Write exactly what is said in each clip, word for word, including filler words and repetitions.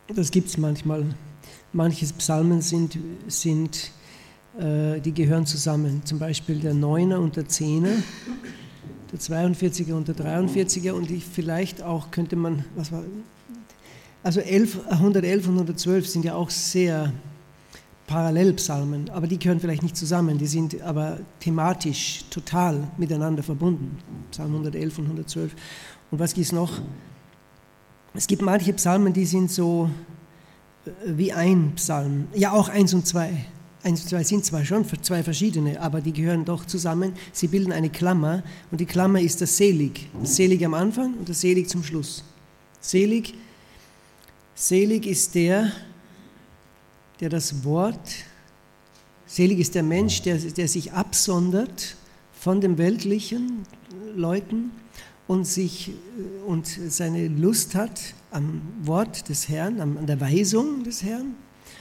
Das gibt es manchmal. Manche Psalmen sind, sind äh, die gehören zusammen. Zum Beispiel der Neuner und der Zehner, der zweiundvierziger und der dreiundvierziger. Und ich, vielleicht auch könnte man, was war, also elf, hundertelf und hundertzwölf sind ja auch sehr Parallelpsalmen, aber die gehören vielleicht nicht zusammen, die sind aber thematisch total miteinander verbunden. Psalm hundertelf und hundertzwölf. Und was gibt es noch? Es gibt manche Psalmen, die sind so wie ein Psalm. Ja, auch eins und zwei. Eins und zwei sind zwar schon zwei verschiedene, aber die gehören doch zusammen. Sie bilden eine Klammer und die Klammer ist das Selig. Das Selig am Anfang und das Selig zum Schluss. Selig, selig ist der, der das Wort, selig ist der Mensch, der, der sich absondert von den weltlichen Leuten und, sich, und seine Lust hat am Wort des Herrn, an der Weisung des Herrn.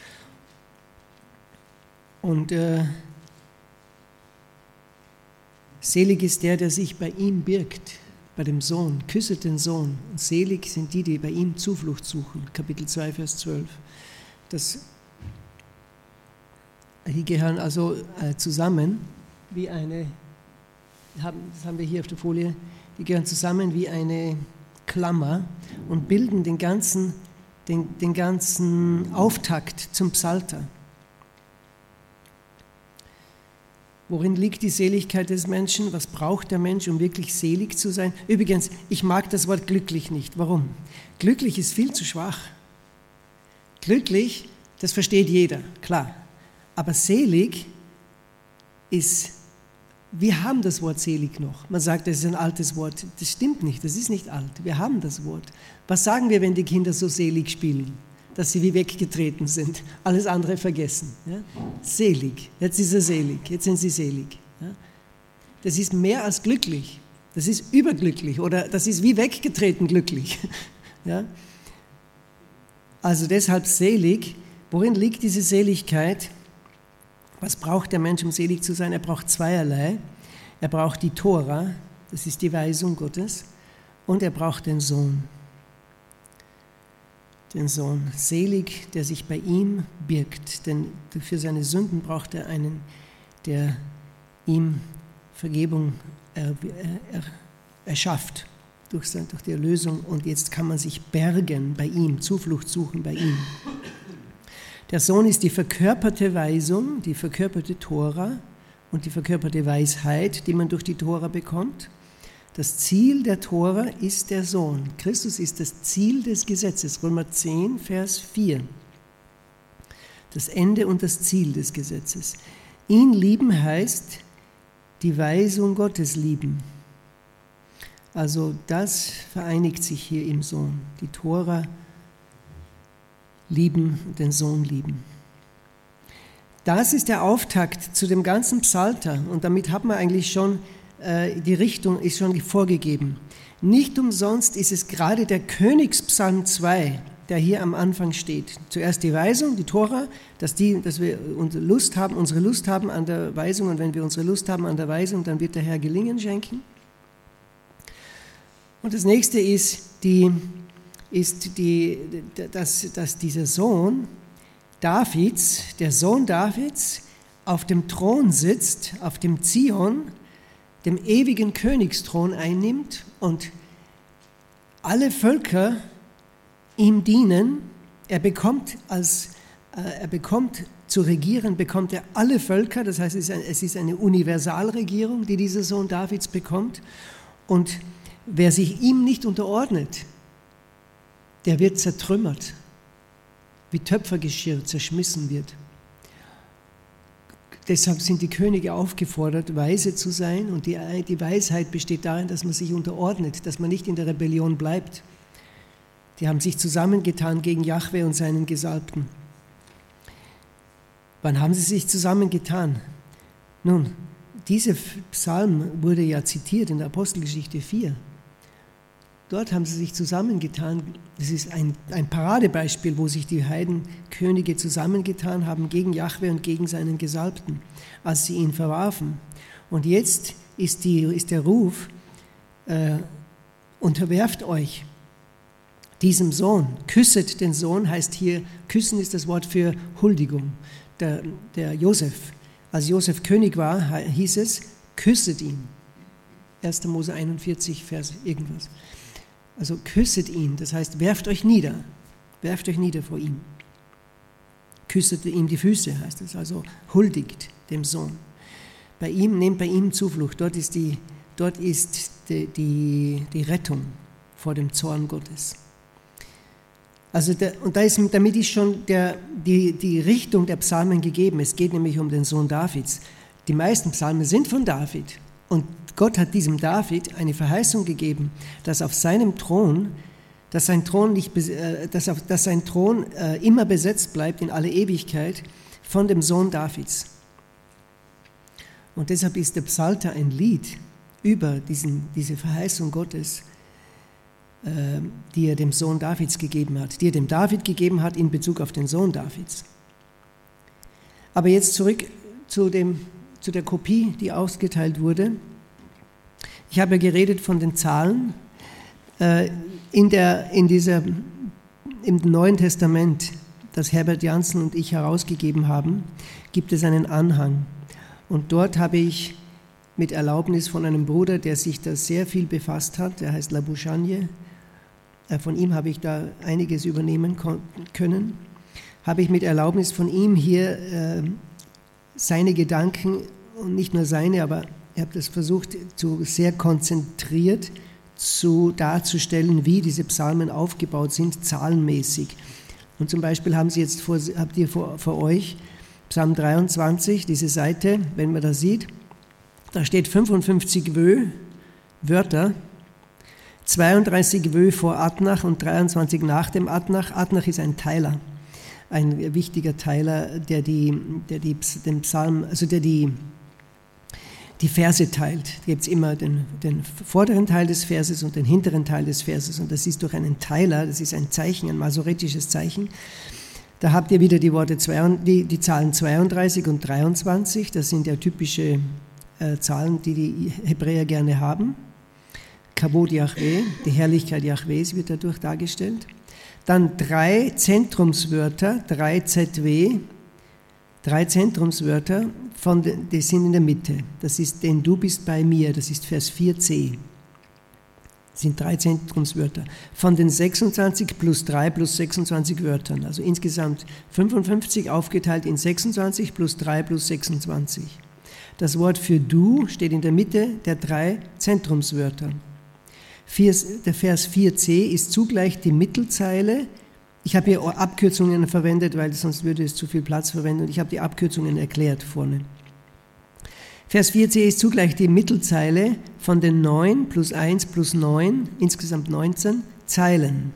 Und äh, selig ist der, der sich bei ihm birgt, bei dem Sohn, küsset den Sohn. Und selig sind die, die bei ihm Zuflucht suchen. Kapitel zwei, Vers zwölf. Das, die gehören also äh, zusammen wie eine, das haben wir hier auf der Folie, die gehören zusammen wie eine Klammer und bilden den ganzen, den, den ganzen Auftakt zum Psalter. Worin liegt die Seligkeit des Menschen? Was braucht der Mensch, um wirklich selig zu sein? Übrigens, ich mag das Wort glücklich nicht. Warum? Glücklich ist viel zu schwach. Glücklich, das versteht jeder, klar. Aber selig ist, wir haben das Wort selig noch. Man sagt, das ist ein altes Wort. Das stimmt nicht, das ist nicht alt. Wir haben das Wort. Was sagen wir, wenn die Kinder so selig spielen? Dass sie wie weggetreten sind, alles andere vergessen. Ja? Selig, jetzt ist er selig, jetzt sind sie selig. Ja? Das ist mehr als glücklich, das ist überglücklich oder das ist wie weggetreten glücklich. Ja? Also deshalb selig. Worin liegt diese Seligkeit? Was braucht der Mensch, um selig zu sein? Er braucht zweierlei. Er braucht die Tora, das ist die Weisung Gottes, und er braucht den Sohn. Den Sohn, selig, der sich bei ihm birgt, denn für seine Sünden braucht er einen, der ihm Vergebung er, er, erschafft durch, sein, durch die Erlösung, und jetzt kann man sich bergen bei ihm, Zuflucht suchen bei ihm. Der Sohn ist die verkörperte Weisung, die verkörperte Tora und die verkörperte Weisheit, die man durch die Tora bekommt. Das Ziel der Tora ist der Sohn. Christus ist das Ziel des Gesetzes. Römer zehn, Vers vier. Das Ende und das Ziel des Gesetzes. Ihn lieben heißt die Weisung Gottes lieben. Also das vereinigt sich hier im Sohn. Die Tora lieben, den Sohn lieben. Das ist der Auftakt zu dem ganzen Psalter. Und damit hat man eigentlich schon die Richtung ist schon vorgegeben. Nicht umsonst ist es gerade der Königspsalm zwei, der hier am Anfang steht. Zuerst die Weisung, die Tora, dass, die, dass wir unsere Lust haben, unsere Lust haben an der Weisung, und wenn wir unsere Lust haben an der Weisung, dann wird der Herr Gelingen schenken. Und das nächste ist, die, ist die, dass, dass dieser Sohn Davids, der Sohn Davids, auf dem Thron sitzt, auf dem Zion, dem ewigen Königsthron einnimmt und alle Völker ihm dienen. Er bekommt, als, äh, er bekommt zu regieren, bekommt er alle Völker, das heißt, es ist, ein, es ist eine Universalregierung, die dieser Sohn Davids bekommt. Und wer sich ihm nicht unterordnet, der wird zertrümmert, wie Töpfergeschirr zerschmissen wird. Deshalb sind die Könige aufgefordert, weise zu sein, und die, die Weisheit besteht darin, dass man sich unterordnet, dass man nicht in der Rebellion bleibt. Die haben sich zusammengetan gegen Jahwe und seinen Gesalbten. Wann haben sie sich zusammengetan? Nun, dieser Psalm wurde ja zitiert in der Apostelgeschichte vier. Dort haben sie sich zusammengetan. Das ist ein, ein Paradebeispiel, wo sich die Heidenkönige zusammengetan haben gegen Jahwe und gegen seinen Gesalbten, als sie ihn verwarfen. Und jetzt ist, die, ist der Ruf, äh, unterwerft euch diesem Sohn. Küsset den Sohn heißt hier, küssen ist das Wort für Huldigung. Der, der Josef, als Josef König war, hieß es, küsset ihn. erster Mose einundvierzig, Vers irgendwas. Also küsset ihn, das heißt, werft euch nieder, werft euch nieder vor ihm. Küsset ihm die Füße, heißt es, also huldigt dem Sohn. Bei ihm, nehmt bei ihm Zuflucht, dort ist die, dort ist die, die, die Rettung vor dem Zorn Gottes. Also der, und da ist, damit ist schon der, die, die Richtung der Psalmen gegeben. Es geht nämlich um den Sohn Davids. Die meisten Psalmen sind von David. Und Gott hat diesem David eine Verheißung gegeben, dass auf seinem Thron, dass sein Thron, nicht, dass auf, dass sein Thron immer besetzt bleibt in alle Ewigkeit von dem Sohn Davids. Und deshalb ist der Psalter ein Lied über diesen, diese Verheißung Gottes, die er dem Sohn Davids gegeben hat, die er dem David gegeben hat in Bezug auf den Sohn Davids. Aber jetzt zurück zu, dem, zu der Kopie, die ausgeteilt wurde. Ich habe ja geredet von den Zahlen. In, der, in dieser, im Neuen Testament, das Herbert Janssen und ich herausgegeben haben, gibt es einen Anhang. Und dort habe ich mit Erlaubnis von einem Bruder, der sich da sehr viel befasst hat, der heißt Labuschagne, von ihm habe ich da einiges übernehmen können, habe ich mit Erlaubnis von ihm hier äh, seine Gedanken, und nicht nur seine, aber ich habe das versucht, zu, sehr konzentriert zu, darzustellen, wie diese Psalmen aufgebaut sind, zahlenmäßig. Und zum Beispiel haben Sie jetzt vor, habt ihr vor, vor euch Psalm dreiundzwanzig, diese Seite, wenn man das sieht, da steht fünfundfünfzig Wö, Wörter, zweiunddreißig Wö vor Adnach und dreiundzwanzig nach dem Adnach. Adnach ist ein Teiler, ein wichtiger Teiler, der, die, der die, den Psalm, also der die, die Verse teilt. Da gibt es immer den, den vorderen Teil des Verses und den hinteren Teil des Verses. Und das ist durch einen Teiler, das ist ein Zeichen, ein masoretisches Zeichen. Da habt ihr wieder die, Worte zwei, die, die Zahlen zweiunddreißig und dreiundzwanzig. Das sind ja typische äh, Zahlen, die die Hebräer gerne haben. Kabod Yahweh, die Herrlichkeit Jahwes wird dadurch dargestellt. Dann drei Zentrumswörter, drei Z W, drei Zentrumswörter, von, die sind in der Mitte. Das ist, denn du bist bei mir, das ist Vers vier c. Das sind drei Zentrumswörter. Von den sechsundzwanzig plus drei plus sechsundzwanzig Wörtern, also insgesamt fünfundfünfzig aufgeteilt in sechsundzwanzig plus drei plus sechsundzwanzig. Das Wort für du steht in der Mitte der drei Zentrumswörter. Der Vers vier c ist zugleich die Mittelzeile. Ich habe hier Abkürzungen verwendet, weil sonst würde es zu viel Platz verwenden. Und ich habe die Abkürzungen erklärt vorne. Vers vier c ist zugleich die Mittelzeile von den neun plus eins plus neun, insgesamt neunzehn Zeilen.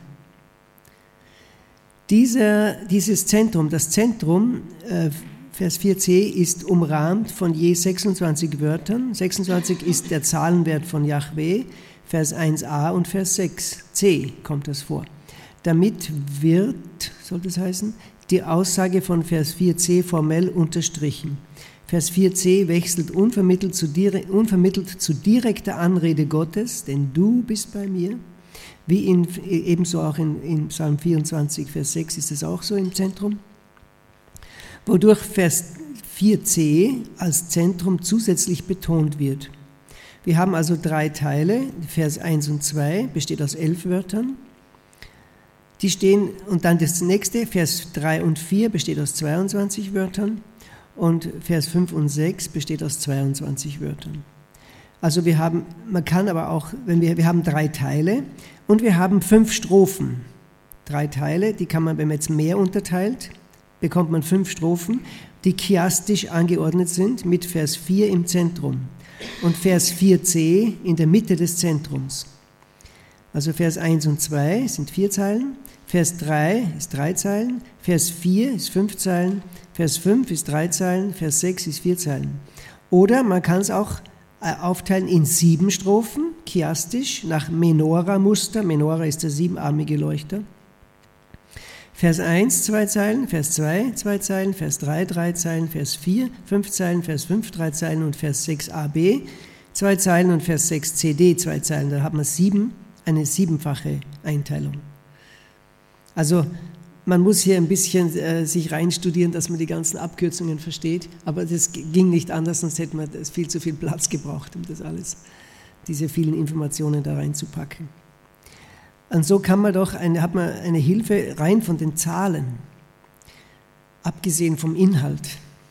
Dieser, dieses Zentrum, das Zentrum, äh, Vers vier c, ist umrahmt von je sechsundzwanzig Wörtern. sechsundzwanzig ist der Zahlenwert von Jahwe. Vers eins a und Vers sechs c kommt das vor. Damit wird, soll das heißen, die Aussage von Vers vier c formell unterstrichen. Vers vier c wechselt unvermittelt zu, unvermittelt zu direkter Anrede Gottes, denn du bist bei mir. Wie in, ebenso auch in, in Psalm vierundzwanzig, Vers sechs ist es auch so im Zentrum. Wodurch Vers vier c als Zentrum zusätzlich betont wird. Wir haben also drei Teile, Vers eins und zwei besteht aus elf Wörtern. Die stehen, und dann das nächste, Vers drei und vier besteht aus zweiundzwanzig Wörtern und Vers fünf und sechs besteht aus zweiundzwanzig Wörtern. Also wir haben, man kann aber auch, wenn wir, wir haben drei Teile und wir haben fünf Strophen. Drei Teile, die kann man, wenn man jetzt mehr unterteilt, bekommt man fünf Strophen, die chiastisch angeordnet sind mit Vers vier im Zentrum. Und Vers vier c in der Mitte des Zentrums. Also Vers eins und zwei sind vier Zeilen, Vers drei ist drei Zeilen, Vers vier ist fünf Zeilen, Vers fünf ist drei Zeilen, Vers sechs ist vier Zeilen. Oder man kann es auch aufteilen in sieben Strophen, chiastisch, nach Menora-Muster. Menora ist der siebenarmige Leuchter. Vers eins, zwei Zeilen, Vers zwei, zwei Zeilen, Vers drei, drei Zeilen, Vers vier, fünf Zeilen, Vers fünf, drei Zeilen und Vers sechs a b, zwei Zeilen und Vers sechs c d, zwei Zeilen. Da haben wir sieben, eine siebenfache Einteilung. Also man muss hier ein bisschen äh, sich reinstudieren, dass man die ganzen Abkürzungen versteht, aber das ging nicht anders, sonst hätte man das viel zu viel Platz gebraucht, um das alles, diese vielen Informationen da reinzupacken. Und so kann man doch eine, hat man eine Hilfe rein von den Zahlen, abgesehen vom Inhalt.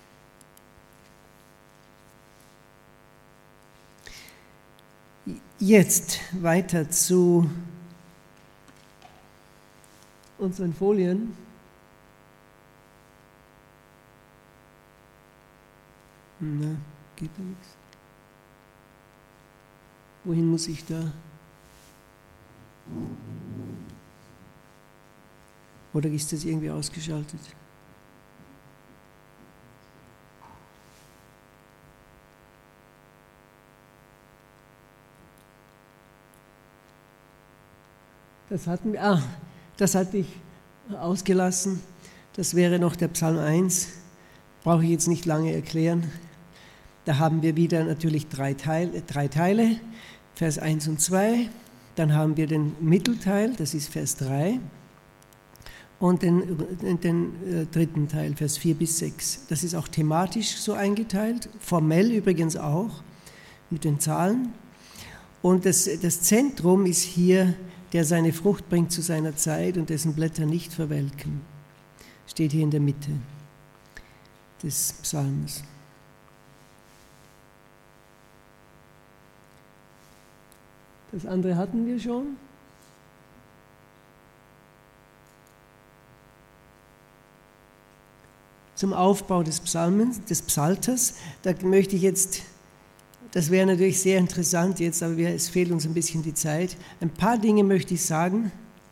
Jetzt weiter zu unseren Folien. Na, geht da nichts. Wohin muss ich da? Oder ist das irgendwie ausgeschaltet? Das hatten wir, ah, das hatte ich ausgelassen. Das wäre noch der Psalm eins. Brauche ich jetzt nicht lange erklären. Da haben wir wieder natürlich drei Teile, drei Teile, Vers eins und zwei. Dann haben wir den Mittelteil, das ist Vers drei. Und den, den äh, dritten Teil, Vers vier bis sechs. Das ist auch thematisch so eingeteilt, formell übrigens auch, mit den Zahlen. Und das, das Zentrum ist hier, der seine Frucht bringt zu seiner Zeit und dessen Blätter nicht verwelken. Steht hier in der Mitte des Psalms. Das andere hatten wir schon. Zum Aufbau des Psalmens, des Psalters, da möchte ich jetzt, das wäre natürlich sehr interessant jetzt, aber wir, es fehlt uns ein bisschen die Zeit. Ein paar Dinge möchte ich sagen.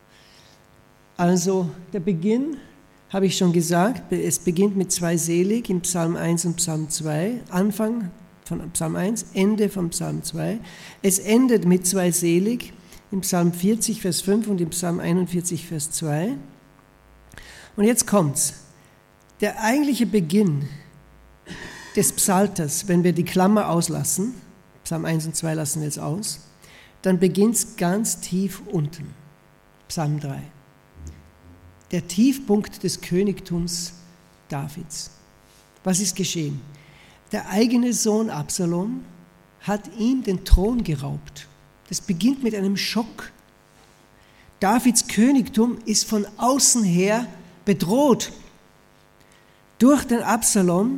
Also der Beginn, habe ich schon gesagt, es beginnt mit zwei Selig im Psalm eins und Psalm zwei, Anfang von Psalm eins, Ende von Psalm zwei. Es endet mit zwei Selig im Psalm vierzig, Vers fünf und im Psalm einundvierzig, Vers zwei. Und jetzt kommt's. Der eigentliche Beginn des Psalters, wenn wir die Klammer auslassen, Psalm eins und zwei lassen wir jetzt aus, dann beginnt es ganz tief unten, Psalm drei. Der Tiefpunkt des Königtums Davids. Was ist geschehen? Der eigene Sohn Absalom hat ihm den Thron geraubt. Das beginnt mit einem Schock. Davids Königtum ist von außen her bedroht durch den Absalom.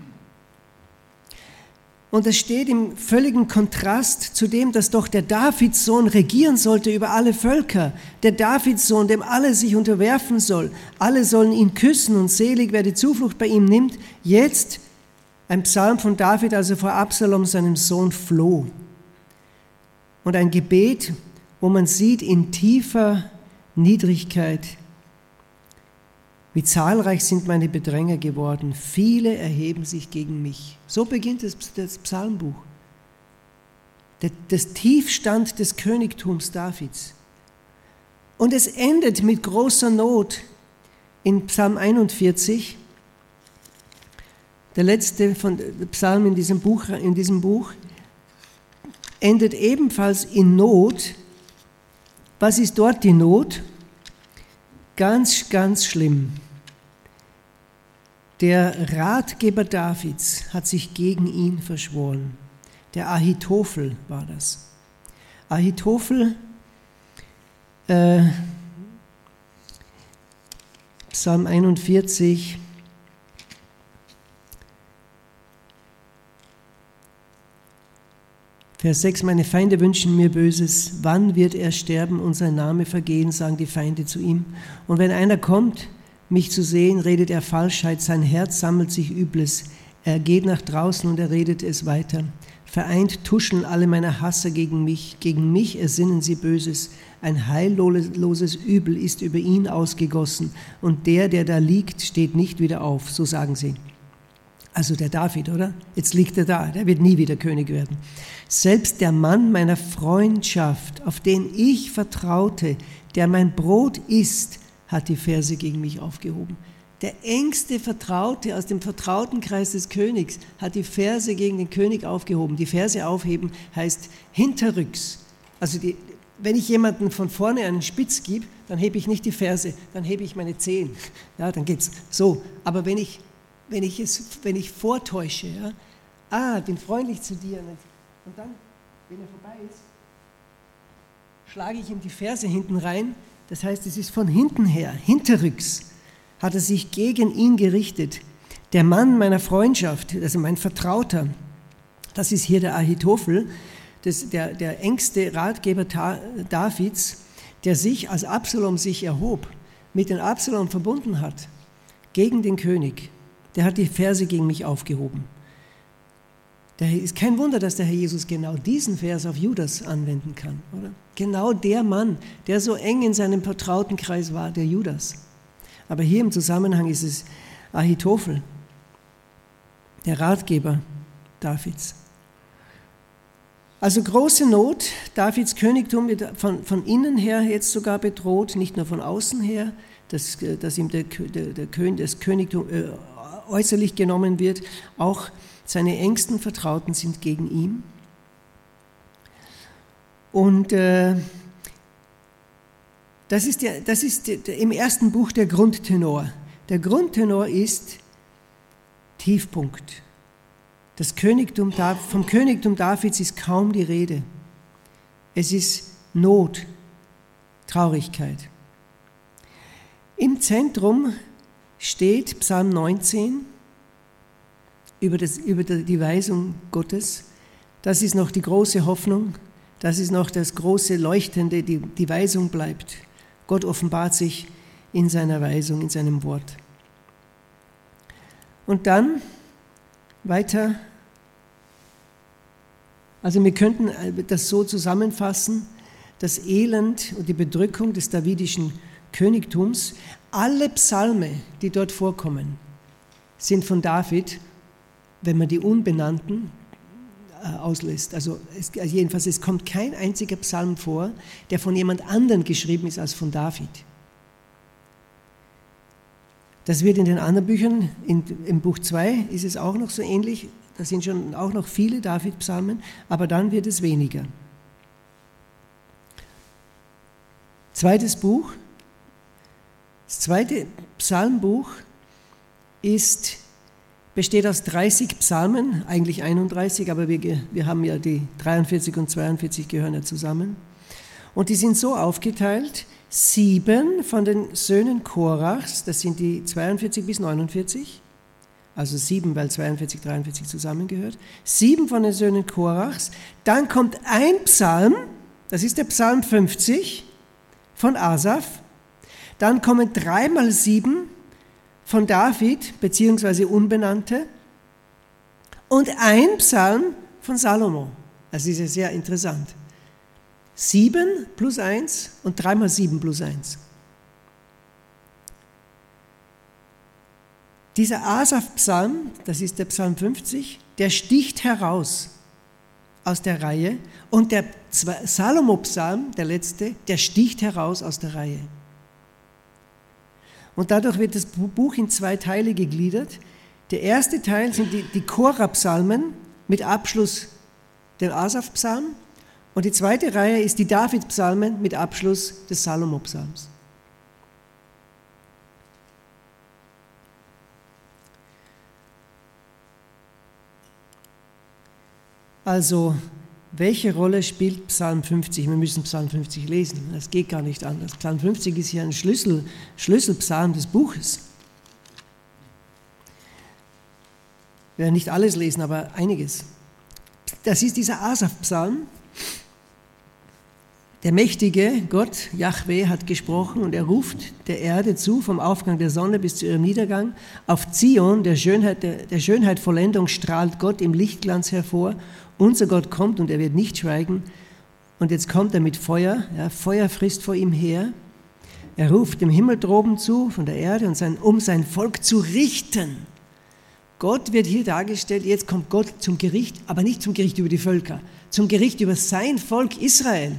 Und es steht im völligen Kontrast zu dem, dass doch der Davidssohn regieren sollte über alle Völker. Der Davidssohn, dem alle sich unterwerfen soll. Alle sollen ihn küssen und selig, wer die Zuflucht bei ihm nimmt. Jetzt ein Psalm von David, als er vor Absalom, seinem Sohn, floh. Und ein Gebet, wo man sieht in tiefer Niedrigkeit, wie zahlreich sind meine Bedränger geworden, viele erheben sich gegen mich. So beginnt das, das Psalmbuch. Der, das Tiefstand des Königtums Davids. Und es endet mit großer Not in Psalm einundvierzig, der letzte von Psalm in diesem Buch, in diesem Buch, endet ebenfalls in Not. Was ist dort die Not? Ganz, ganz schlimm. Der Ratgeber Davids hat sich gegen ihn verschworen. Der Ahitophel war das. Ahitophel, äh, Psalm einundvierzig, Vers sechs, meine Feinde wünschen mir Böses, wann wird er sterben und sein Name vergehen, sagen die Feinde zu ihm. Und wenn einer kommt, mich zu sehen, redet er Falschheit, sein Herz sammelt sich Übles. Er geht nach draußen und er redet es weiter. Vereint tuscheln alle meine Hasser gegen mich, gegen mich ersinnen sie Böses. Ein heilloses Übel ist über ihn ausgegossen und der, der da liegt, steht nicht wieder auf, so sagen sie. Also der David, oder? Jetzt liegt er da, der wird nie wieder König werden. Selbst der Mann meiner Freundschaft, auf den ich vertraute, der mein Brot isst, hat die Verse gegen mich aufgehoben. Der engste Vertraute aus dem vertrauten Kreis des Königs hat die Verse gegen den König aufgehoben. Die Verse aufheben heißt hinterrücks. Also die, wenn ich jemanden von vorne einen Spitz gebe, dann hebe ich nicht die Ferse, dann hebe ich meine Zehen. Ja, dann geht's so. Aber wenn ich, wenn ich, es, wenn ich vortäusche, ja, ah, bin freundlich zu dir, und dann, wenn er vorbei ist, schlage ich ihm die Ferse hinten rein. Das heißt, es ist von hinten her, hinterrücks, hat er sich gegen ihn gerichtet. Der Mann meiner Freundschaft, also mein Vertrauter, das ist hier der Ahitophel, das, der, der engste Ratgeber Davids, der sich, als Absalom sich erhob, mit dem Absalom verbunden hat, gegen den König. Der hat die Verse gegen mich aufgehoben. Der ist kein Wunder, dass der Herr Jesus genau diesen Vers auf Judas anwenden kann, oder? Genau der Mann, der so eng in seinem Vertrautenkreis war, der Judas. Aber hier im Zusammenhang ist es Ahitophel, der Ratgeber Davids. Also große Not, Davids Königtum wird von, von innen her jetzt sogar bedroht, nicht nur von außen her, dass, dass ihm der, der, der König, das Königtum äh, äußerlich genommen wird, auch seine engsten Vertrauten sind gegen ihn. Und äh, das ist, der, das ist der, im ersten Buch der Grundtenor. Der Grundtenor ist Tiefpunkt. Das Königtum, vom Königtum Davids ist kaum die Rede. Es ist Not, Traurigkeit. Im Zentrum steht Psalm neunzehn über, das, über die Weisung Gottes. Das ist noch die große Hoffnung, das ist noch das große Leuchtende, die, die Weisung bleibt. Gott offenbart sich in seiner Weisung, in seinem Wort. Und dann weiter, also wir könnten das so zusammenfassen, das Elend und die Bedrückung des davidischen Königtums, alle Psalme, die dort vorkommen, sind von David, wenn man die Unbenannten äh, auslässt. Also es, jedenfalls, es kommt kein einziger Psalm vor, der von jemand anderem geschrieben ist als von David. Das wird in den anderen Büchern, in, im Buch zwei ist es auch noch so ähnlich, da sind schon auch noch viele David-Psalmen, aber dann wird es weniger. Zweites Buch, das zweite Psalmbuch ist, besteht aus dreißig Psalmen, eigentlich einunddreißig, aber wir, wir haben ja die dreiundvierzig und zweiundvierzig gehören ja zusammen. Und die sind so aufgeteilt, sieben von den Söhnen Korachs, das sind die zweiundvierzig bis neunundvierzig, also sieben, weil zweiundvierzig, dreiundvierzig zusammengehört, sieben von den Söhnen Korachs, dann kommt ein Psalm, das ist der Psalm fünfzig von Asaf, dann kommen dreimal sieben von David, beziehungsweise Unbenannte, und ein Psalm von Salomo. Das ist ja sehr interessant. Sieben plus eins und dreimal sieben plus eins. Dieser Asaf-Psalm, das ist der Psalm fünfzig, der sticht heraus aus der Reihe, und der Salomo-Psalm, der letzte, der sticht heraus aus der Reihe. Und dadurch wird das Buch in zwei Teile gegliedert. Der erste Teil sind die, die Korah-Psalmen mit Abschluss der Asaf-Psalm, und die zweite Reihe ist die David-Psalmen mit Abschluss des Salomo-Psalms. Also, welche Rolle spielt Psalm fünfzig? Wir müssen Psalm fünfzig lesen, das geht gar nicht anders. Psalm fünfzig ist hier ein Schlüssel, Schlüsselpsalm des Buches. Wir werden nicht alles lesen, aber einiges. Das ist dieser Asaf-Psalm. Der mächtige Gott, Jahwe, hat gesprochen, und er ruft der Erde zu, vom Aufgang der Sonne bis zu ihrem Niedergang. Auf Zion, der Schönheit, der, der Schönheit Vollendung, strahlt Gott im Lichtglanz hervor. Unser Gott kommt, und er wird nicht schweigen. Und jetzt kommt er mit Feuer. Ja, Feuer frisst vor ihm her. Er ruft dem Himmel droben zu, von der Erde, und sein, um sein Volk zu richten. Gott wird hier dargestellt, jetzt kommt Gott zum Gericht, aber nicht zum Gericht über die Völker, zum Gericht über sein Volk Israel.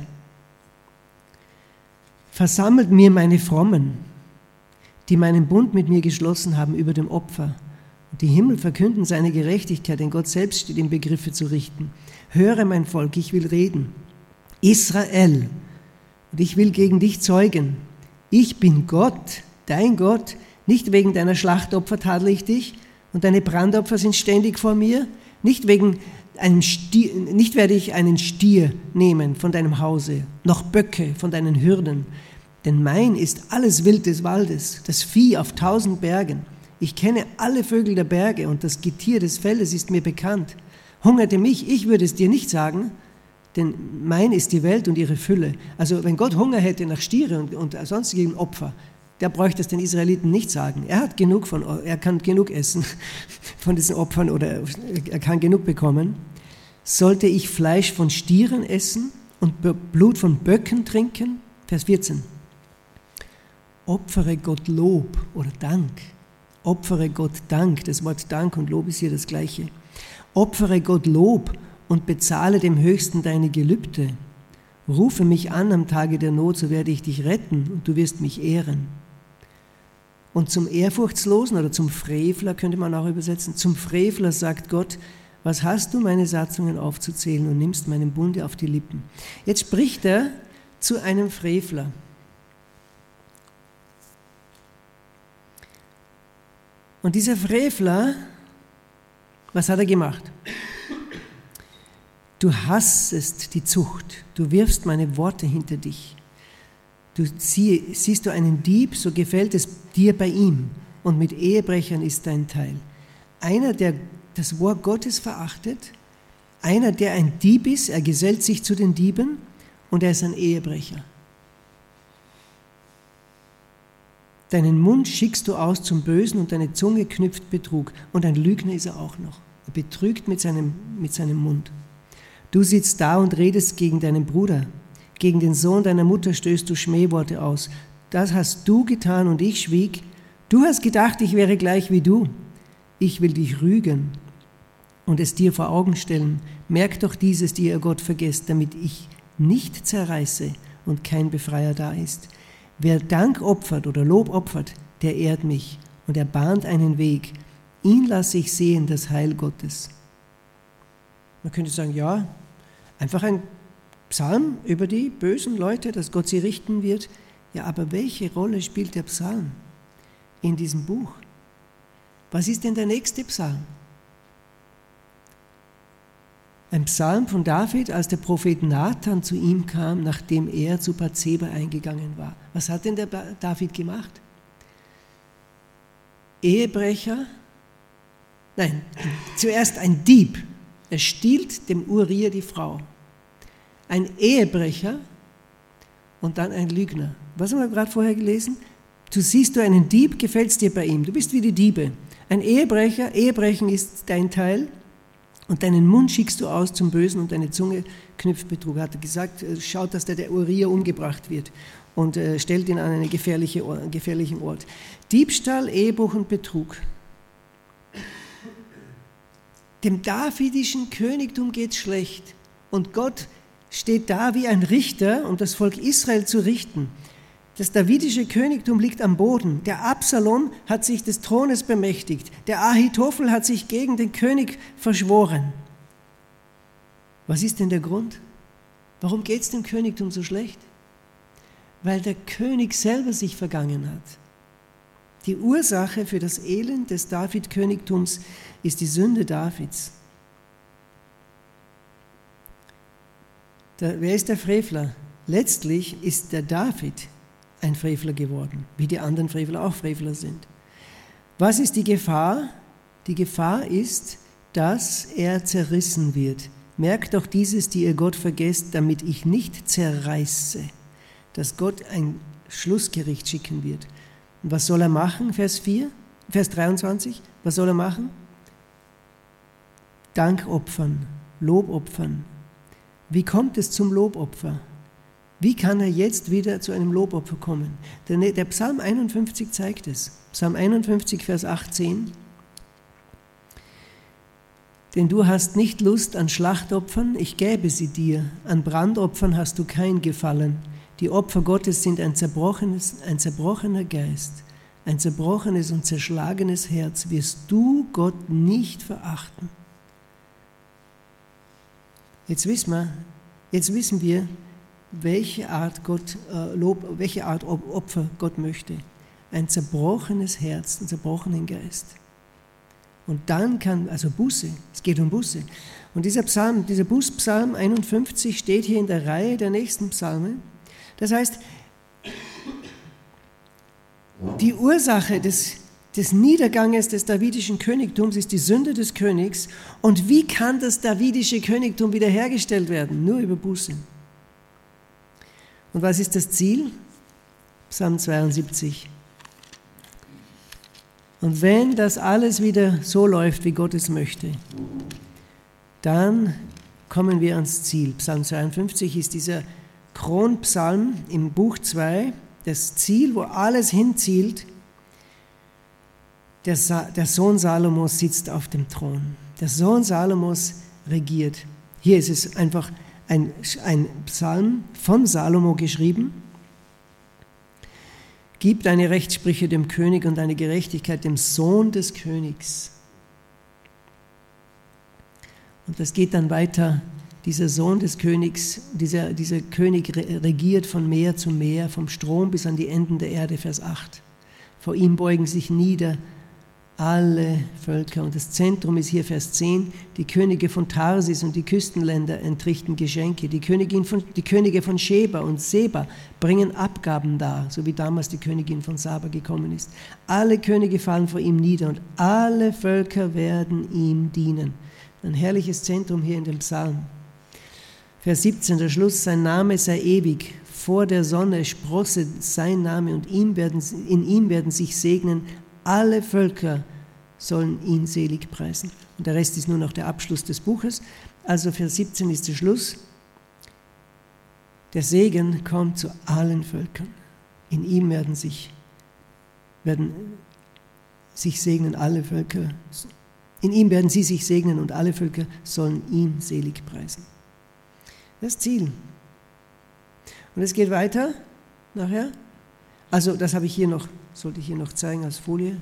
Versammelt mir meine Frommen, die meinen Bund mit mir geschlossen haben über dem Opfer. Und die Himmel verkünden seine Gerechtigkeit, denn Gott selbst steht im Begriffe zu richten. Höre, mein Volk, ich will reden. Israel, Und ich will gegen dich zeugen. Ich bin Gott, dein Gott. Nicht wegen deiner Schlachtopfer tadle ich dich und deine Brandopfer sind ständig vor mir. Nicht wegen einem Stier, nicht werde ich einen Stier nehmen von deinem Hause, noch Böcke von deinen Hürden. Denn mein ist alles Wild des Waldes, das Vieh auf tausend Bergen. Ich kenne alle Vögel der Berge und das Getier des Feldes ist mir bekannt. Hungerte mich, ich würde es dir nicht sagen, denn mein ist die Welt und ihre Fülle. Also wenn Gott Hunger hätte nach Stiere und, und sonstigen Opfer, der bräuchte es den Israeliten nicht sagen. Er hat genug von, er kann genug essen von diesen Opfern oder er kann genug bekommen. Sollte ich Fleisch von Stieren essen und Blut von Böcken trinken? Vers vierzehn. Opfere Gott Lob oder Dank. Opfere Gott Dank. Das Wort Dank und Lob ist hier das Gleiche. Opfere Gott Lob und bezahle dem Höchsten deine Gelübde. Rufe mich an am Tage der Not, so werde ich dich retten und du wirst mich ehren. Und zum Ehrfurchtslosen oder zum Frevler könnte man auch übersetzen. Zum Frevler sagt Gott, was hast du, meine Satzungen aufzuzählen und nimmst meinen Bunde auf die Lippen. Jetzt spricht er zu einem Frevler. Und dieser Frevler, was hat er gemacht? Du hassest die Zucht, du wirfst meine Worte hinter dich. Du sie, siehst du einen Dieb, so gefällt es dir bei ihm und mit Ehebrechern ist dein Teil. Einer, der das Wort Gottes verachtet, einer, der ein Dieb ist, er gesellt sich zu den Dieben und er ist ein Ehebrecher. Deinen Mund schickst du aus zum Bösen und deine Zunge knüpft Betrug. Und ein Lügner ist er auch noch. Er betrügt mit seinem, mit seinem Mund. Du sitzt da und redest gegen deinen Bruder. Gegen den Sohn deiner Mutter stößt du Schmähworte aus. Das hast du getan und ich schwieg. Du hast gedacht, ich wäre gleich wie du. Ich will dich rügen und es dir vor Augen stellen. Merk doch dieses, die ihr Gott vergesst, damit ich nicht zerreiße und kein Befreier da ist. Wer Dank opfert oder Lob opfert, der ehrt mich und er bahnt einen Weg. Ihn lasse ich sehen, das Heil Gottes. Man könnte sagen, ja, einfach ein Psalm über die bösen Leute, dass Gott sie richten wird. Ja, aber welche Rolle spielt der Psalm in diesem Buch? Was ist denn der nächste Psalm? Ein Psalm von David, als der Prophet Nathan zu ihm kam, nachdem er zu Bathseba eingegangen war. Was hat denn der David gemacht? Ehebrecher? Nein, zuerst ein Dieb. Er stiehlt dem Uria die Frau. Ein Ehebrecher und dann ein Lügner. Was haben wir gerade vorher gelesen? Du siehst du einen Dieb, gefällt es dir bei ihm. Du bist wie die Diebe. Ein Ehebrecher, Ehebrechen ist dein Teil. Und deinen Mund schickst du aus zum Bösen und deine Zunge knüpft Betrug. Hat er gesagt, schaut, dass der, der Uria umgebracht wird und äh, stellt ihn an einen gefährliche, gefährlichen Ort. Diebstahl, Ehebruch und Betrug. Dem davidischen Königtum geht es schlecht und Gott steht da wie ein Richter, um das Volk Israel zu richten. Das davidische Königtum liegt am Boden. Der Absalom hat sich des Thrones bemächtigt. Der Ahitophel hat sich gegen den König verschworen. Was ist denn der Grund? Warum geht es dem Königtum so schlecht? Weil der König selber sich vergangen hat. Die Ursache für das Elend des David-Königtums ist die Sünde Davids. Der, wer ist der Frevler? Letztlich ist der David ein Frevler geworden, wie die anderen Frevler auch Frevler sind. Was ist die Gefahr? Die Gefahr ist, dass er zerrissen wird. Merkt doch dieses, die ihr Gott vergesst, damit ich nicht zerreiße, dass Gott ein Schlussgericht schicken wird. Und was soll er machen? Vers vier, Vers dreiundzwanzig. Was soll er machen? Dank opfern, Lob opfern. Wie kommt es zum Lobopfer? Wie kann er jetzt wieder zu einem Lobopfer kommen? Der, der Psalm einundfünfzig zeigt es. Psalm einundfünfzig, Vers achtzehn. Denn du hast nicht Lust an Schlachtopfern, ich gäbe sie dir. An Brandopfern hast du kein Gefallen. Die Opfer Gottes sind ein zerbrochenes, ein zerbrochener Geist, ein zerbrochenes und zerschlagenes Herz. Wirst du Gott nicht verachten? Jetzt wissen wir, jetzt wissen wir, welche Art, Gott, äh, Lob, welche Art Opfer Gott möchte. Ein zerbrochenes Herz, einen zerbrochenen Geist. Und dann kann, also Buße, es geht um Buße. Und dieser Psalm, dieser Bußpsalm einundfünfzig steht hier in der Reihe der nächsten Psalme. Das heißt, die Ursache des, des Niederganges des davidischen Königtums ist die Sünde des Königs. Und wie kann das davidische Königtum wiederhergestellt werden? Nur über Buße. Und was ist das Ziel? Psalm zweiundsiebzig. Und wenn das alles wieder so läuft, wie Gott es möchte, dann kommen wir ans Ziel. Psalm zweiundfünfzig ist dieser Kronpsalm im Buch zwei, das Ziel, wo alles hinzielt. Der, Sa- der Sohn Salomos sitzt auf dem Thron. Der Sohn Salomos regiert. Hier ist es einfach ein, ein Psalm von Salomo geschrieben. Gib deine Rechtssprüche dem König und deine Gerechtigkeit dem Sohn des Königs. Und das geht dann weiter. Dieser Sohn des Königs, dieser, dieser König regiert von Meer zu Meer, vom Strom bis an die Enden der Erde, Vers acht. Vor ihm beugen sich nieder alle Völker. Und das Zentrum ist hier Vers zehn. Die Könige von Tarsis und die Küstenländer entrichten Geschenke. Die, Königin von, die Könige von Sheba und Seba bringen Abgaben dar, so wie damals die Königin von Saba gekommen ist. Alle Könige fallen vor ihm nieder und alle Völker werden ihm dienen. Ein herrliches Zentrum hier in dem Psalm. Vers siebzehn, der Schluss, sein Name sei ewig. Vor der Sonne sprosse sein Name und ihm werden, in ihm werden sich segnen. Alle Völker sollen ihn selig preisen. Und der Rest ist nur noch der Abschluss des Buches. Also Vers siebzehn ist der Schluss. Der Segen kommt zu allen Völkern. In ihm werden sich, werden sich segnen alle Völker. In ihm werden sie sich segnen und alle Völker sollen ihn selig preisen. Das Ziel. Und es geht weiter nachher. Also das habe ich hier noch, sollte ich hier noch zeigen als Folie.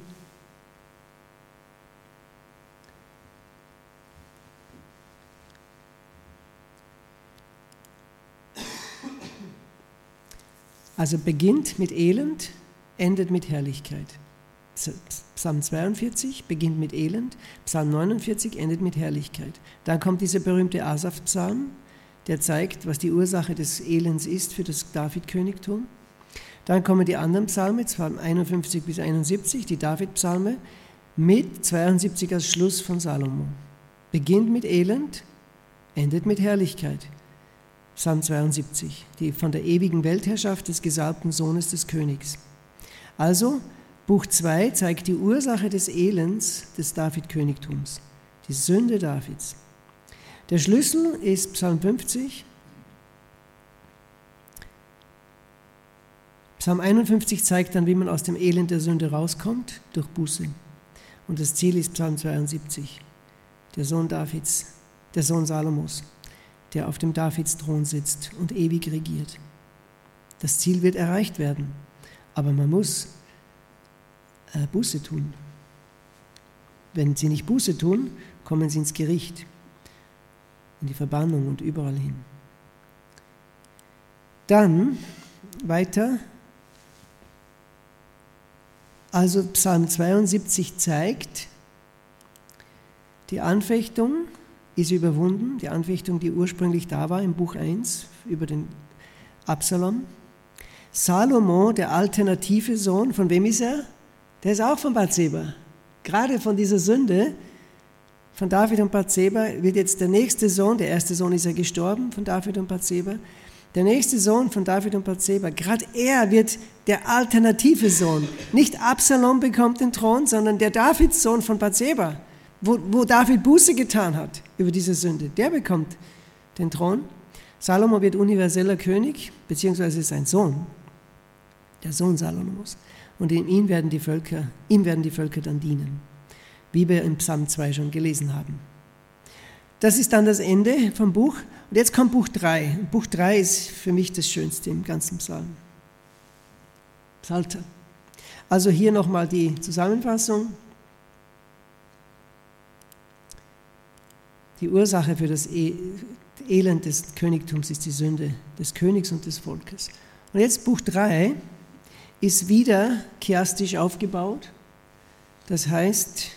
Also beginnt mit Elend, endet mit Herrlichkeit. Psalm zweiundvierzig beginnt mit Elend, Psalm neunundvierzig endet mit Herrlichkeit. Dann kommt dieser berühmte Asaf-Psalm, der zeigt, was die Ursache des Elends ist für das David-Königtum. Dann kommen die anderen Psalme, Psalm einundfünfzig bis einundsiebzig, die David-Psalme, mit zweiundsiebzig als Schluss von Salomo. Beginnt mit Elend, endet mit Herrlichkeit. Psalm zweiundsiebzig, die von der ewigen Weltherrschaft des gesalbten Sohnes des Königs. Also, Buch zwei zeigt die Ursache des Elends des David-Königtums, die Sünde Davids. Der Schlüssel ist Psalm fünfzig. Psalm einundfünfzig zeigt dann, wie man aus dem Elend der Sünde rauskommt, durch Buße. Und das Ziel ist Psalm zweiundsiebzig, der Sohn Davids, der Sohn Salomos, der auf dem Davids-Thron sitzt und ewig regiert. Das Ziel wird erreicht werden, aber man muss äh, Buße tun. Wenn sie nicht Buße tun, kommen sie ins Gericht, in die Verbannung und überall hin. Dann weiter. Also Psalm zweiundsiebzig zeigt, die Anfechtung ist überwunden, die Anfechtung, die ursprünglich da war im Buch eins über den Absalom. Salomo, der alternative Sohn, von wem ist er? Der ist auch von Bathseba. Gerade von dieser Sünde von David und Bathseba wird jetzt der nächste Sohn, der erste Sohn ist ja gestorben von David und Bathseba, der nächste Sohn von David und Bathseba, gerade er wird der alternative Sohn. Nicht Absalom bekommt den Thron, sondern der Davids-Sohn von Bathseba, wo, wo David Buße getan hat über diese Sünde. Der bekommt den Thron. Salomo wird universeller König, beziehungsweise sein Sohn, der Sohn Salomos. Und in ihm werden die Völker, ihm werden die Völker dann dienen, wie wir im Psalm zwei schon gelesen haben. Das ist dann das Ende vom Buch. Und jetzt kommt Buch drei. Buch drei ist für mich das Schönste im ganzen Psalm. Psalter. Also hier nochmal die Zusammenfassung. Die Ursache für das Elend des Königtums ist die Sünde des Königs und des Volkes. Und jetzt Buch drei ist wieder chiastisch aufgebaut. Das heißt,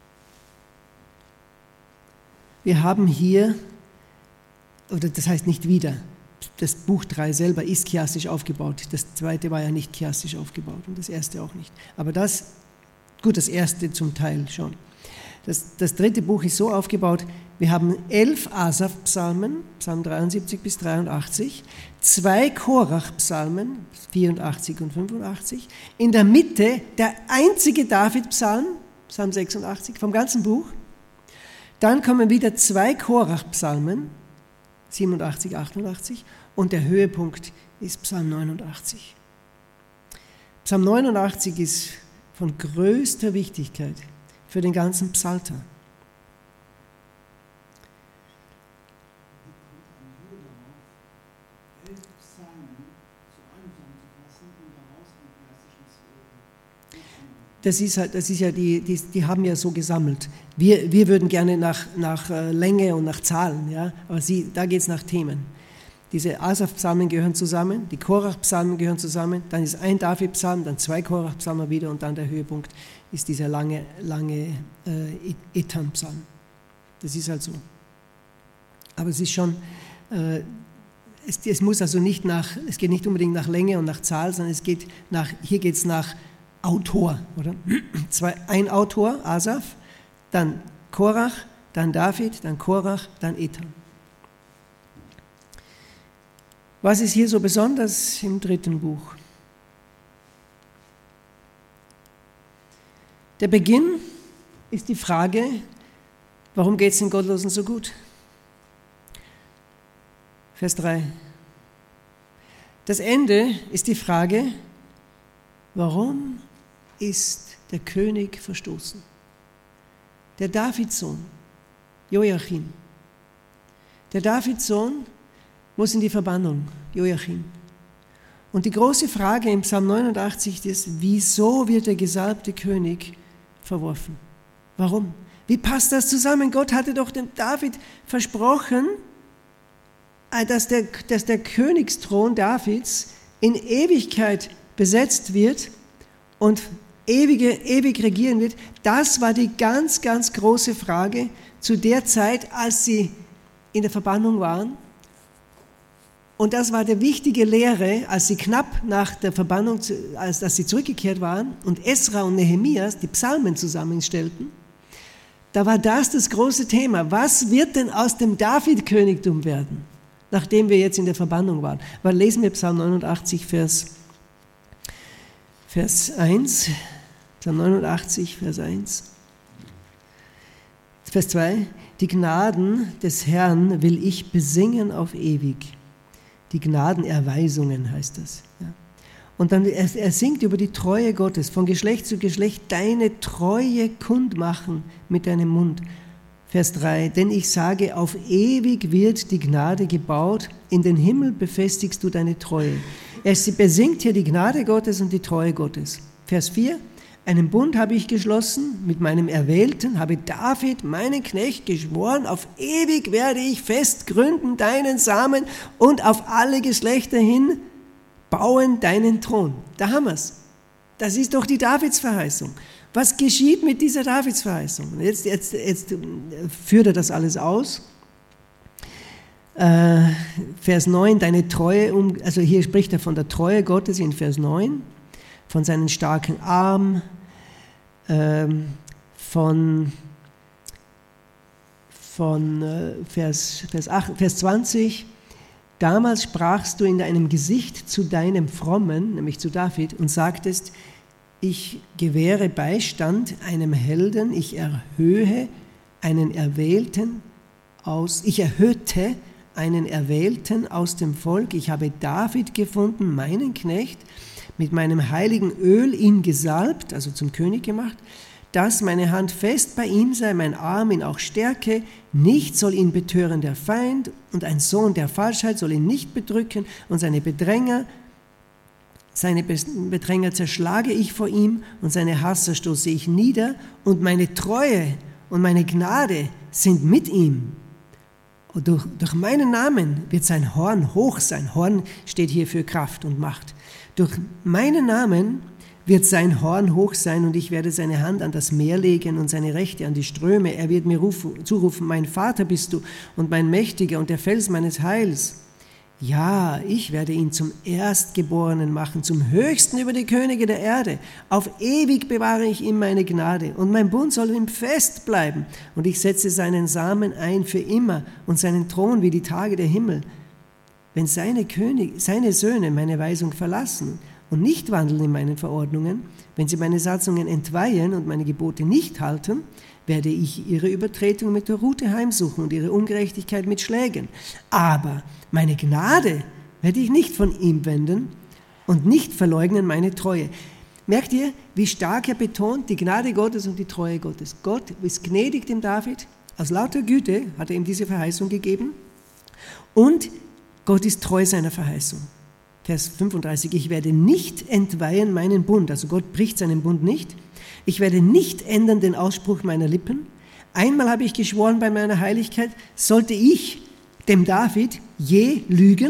wir haben hier, oder das heißt nicht wieder, das Buch drei selber ist chiastisch aufgebaut. Das zweite war ja nicht chiastisch aufgebaut und das erste auch nicht. Aber das, gut, das erste zum Teil schon. Das, das dritte Buch ist so aufgebaut, wir haben elf Asaf-Psalmen, Psalm dreiundsiebzig bis dreiundachtzig, zwei Korach-Psalmen, vierundachtzig und fünfundachtzig, in der Mitte der einzige David-Psalm, Psalm sechsundachtzig, vom ganzen Buch. Dann kommen wieder zwei Korach-Psalmen, siebenundachtzig, achtundachtzig, und der Höhepunkt ist Psalm neunundachtzig. Psalm neunundachtzig ist von größter Wichtigkeit für den ganzen Psalter. Das ist, halt, das ist ja, die, die, die haben ja so gesammelt. Wir, wir würden gerne nach, nach Länge und nach Zahlen, ja? Aber sie, da geht es nach Themen. Diese Asaf-Psalmen gehören zusammen, die Korach-Psalmen gehören zusammen, dann ist ein David-Psalm, dann zwei Korach-Psalmen wieder und dann der Höhepunkt ist dieser lange, lange äh, Ethan-Psalm. Das ist halt so. Aber es ist schon, äh, es, es muss also nicht nach, es geht nicht unbedingt nach Länge und nach Zahl, sondern es geht nach, hier geht es nach Autor, oder? Zwei, ein Autor, Asaf, dann Korach, dann David, dann Korach, dann Ethan. Was ist hier so besonders im dritten Buch? Der Beginn ist die Frage, warum geht es den Gottlosen so gut? Vers drei. Das Ende ist die Frage, warum ist der König verstoßen? Der Davidssohn, Joachim. Der Davidssohn muss in die Verbannung, Joachim. Und die große Frage im Psalm neunundachtzig ist, wieso wird der gesalbte König verworfen? Warum? Wie passt das zusammen? Gott hatte doch dem David versprochen, dass der, dass der Königsthron Davids in Ewigkeit besetzt wird und ewige, ewig regieren wird. Das war die ganz, ganz große Frage zu der Zeit, als sie in der Verbannung waren. Und das war die wichtige Lehre, als sie knapp nach der Verbannung, als, als sie zurückgekehrt waren und Esra und Nehemias die Psalmen zusammenstellten. Da war das das große Thema. Was wird denn aus dem David-Königtum werden, nachdem wir jetzt in der Verbannung waren? Weil lesen wir Psalm neunundachtzig, Vers, Vers eins. Psalm neunundachtzig, Vers eins. Vers zwei. Die Gnaden des Herrn will ich besingen auf ewig. Die Gnadenerweisungen heißt das. Ja. Und dann, er, er singt über die Treue Gottes, von Geschlecht zu Geschlecht, deine Treue kundmachen mit deinem Mund. Vers drei, denn ich sage, auf ewig wird die Gnade gebaut, in den Himmel befestigst du deine Treue. Er besingt hier die Gnade Gottes und die Treue Gottes. Vers vier, einen Bund habe ich geschlossen mit meinem Erwählten, habe David, meinen Knecht, geschworen, auf ewig werde ich fest gründen deinen Samen und auf alle Geschlechter hin bauen deinen Thron. Da haben wir es. Das ist doch die Davidsverheißung. Was geschieht mit dieser Davidsverheißung? Jetzt, jetzt, jetzt führt er das alles aus. Äh, Vers neun, deine Treue, um, also hier spricht er von der Treue Gottes in Vers neun, von seinen starken Arm, ähm, von, von äh, Vers, Vers, acht, Vers zwanzig, damals sprachst du in deinem Gesicht zu deinem Frommen, nämlich zu David, und sagtest, ich gewähre Beistand einem Helden, ich erhöhe einen Erwählten aus, ich erhöhte einen Erwählten aus dem Volk, ich habe David gefunden, meinen Knecht, mit meinem heiligen Öl ihn gesalbt, also zum König gemacht, dass meine Hand fest bei ihm sei, mein Arm ihn auch stärke, nicht soll ihn betören der Feind und ein Sohn der Falschheit soll ihn nicht bedrücken und seine Bedränger, seine Bedränger zerschlage ich vor ihm und seine Hasser stoße ich nieder und meine Treue und meine Gnade sind mit ihm Und durch, durch meinen Namen wird sein Horn hoch sein. Horn steht hier für Kraft und Macht. Durch meinen Namen wird sein Horn hoch sein und ich werde seine Hand an das Meer legen und seine Rechte an die Ströme. Er wird mir rufen, zurufen, mein Vater bist du und mein Mächtiger und der Fels meines Heils. Ja, ich werde ihn zum Erstgeborenen machen, zum Höchsten über die Könige der Erde. Auf ewig bewahre ich ihm meine Gnade und mein Bund soll ihm fest bleiben. Und ich setze seinen Samen ein für immer und seinen Thron wie die Tage der Himmel. Wenn seine, König, seine Söhne meine Weisung verlassen und nicht wandeln in meinen Verordnungen, wenn sie meine Satzungen entweihen und meine Gebote nicht halten, werde ich ihre Übertretung mit der Rute heimsuchen und ihre Ungerechtigkeit mit Schlägen. Aber meine Gnade werde ich nicht von ihm wenden und nicht verleugnen meine Treue. Merkt ihr, wie stark er betont die Gnade Gottes und die Treue Gottes? Gott ist gnädig dem David, aus lauter Güte hat er ihm diese Verheißung gegeben und Gott ist treu seiner Verheißung. Vers fünfunddreißig, ich werde nicht entweihen meinen Bund, also Gott bricht seinen Bund nicht. Ich werde nicht ändern den Ausspruch meiner Lippen. Einmal habe ich geschworen bei meiner Heiligkeit, sollte ich dem David je lügen?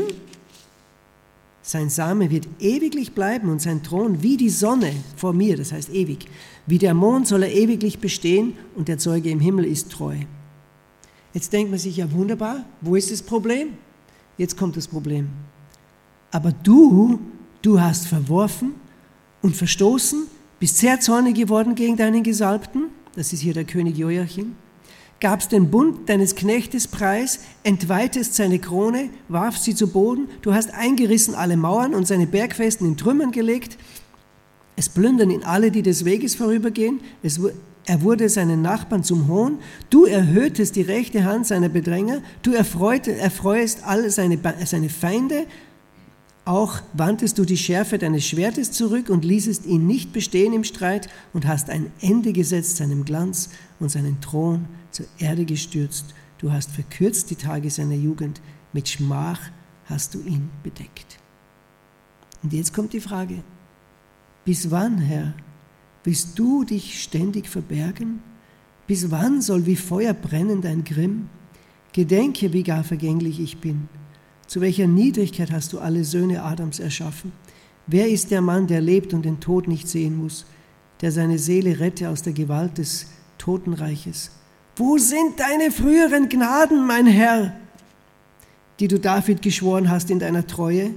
Sein Same wird ewiglich bleiben und sein Thron wie die Sonne vor mir, das heißt ewig. Wie der Mond soll er ewiglich bestehen und der Zeuge im Himmel ist treu. Jetzt denkt man sich, ja wunderbar, wo ist das Problem? Jetzt kommt das Problem. Aber du, du hast verworfen und verstoßen, bist sehr zornig geworden gegen deinen Gesalbten, das ist hier der König Joachim, gabst den Bund deines Knechtes preis, entweihtest seine Krone, warfst sie zu Boden, du hast eingerissen alle Mauern und seine Bergfesten in Trümmern gelegt, es plündern ihn alle, die des Weges vorübergehen, es, er wurde seinen Nachbarn zum Hohn, du erhöhtest die rechte Hand seiner Bedränger, du erfreute, erfreuest alle seine, seine Feinde, auch wandtest du die Schärfe deines Schwertes zurück und ließest ihn nicht bestehen im Streit und hast ein Ende gesetzt seinem Glanz und seinen Thron zur Erde gestürzt. Du hast verkürzt die Tage seiner Jugend, mit Schmach hast du ihn bedeckt. Und jetzt kommt die Frage, bis wann, Herr, willst du dich ständig verbergen? Bis wann soll wie Feuer brennen dein Grimm? Gedenke, wie gar vergänglich ich bin. Zu welcher Niedrigkeit hast du alle Söhne Adams erschaffen? Wer ist der Mann, der lebt und den Tod nicht sehen muss, der seine Seele rette aus der Gewalt des Totenreiches? Wo sind deine früheren Gnaden, mein Herr, die du David geschworen hast in deiner Treue?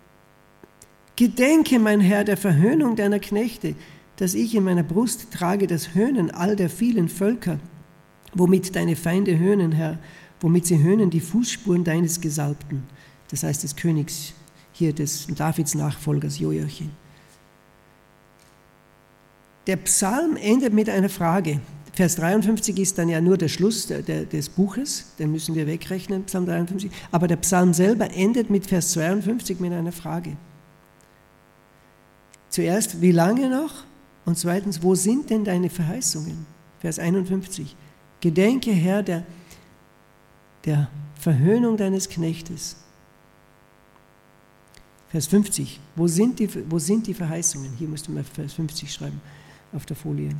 Gedenke, mein Herr, der Verhöhnung deiner Knechte, dass ich in meiner Brust trage das Höhnen all der vielen Völker, womit deine Feinde höhnen, Herr, womit sie höhnen die Fußspuren deines Gesalbten, das heißt des Königs, hier des Davids Nachfolgers Joachim. Der Psalm endet mit einer Frage. Vers dreiundfünfzig ist dann ja nur der Schluss der, der, des Buches, den müssen wir wegrechnen, Psalm dreiundfünfzig, aber der Psalm selber endet mit Vers zweiundfünfzig mit einer Frage. Zuerst, wie lange noch? Und zweitens, wo sind denn deine Verheißungen? Vers einundfünfzig. Gedenke, Herr, der, der Verhöhnung deines Knechtes. Vers fünfzig. Wo sind die, wo sind die Verheißungen? Hier müsste man Vers fünfzig schreiben auf der Folie.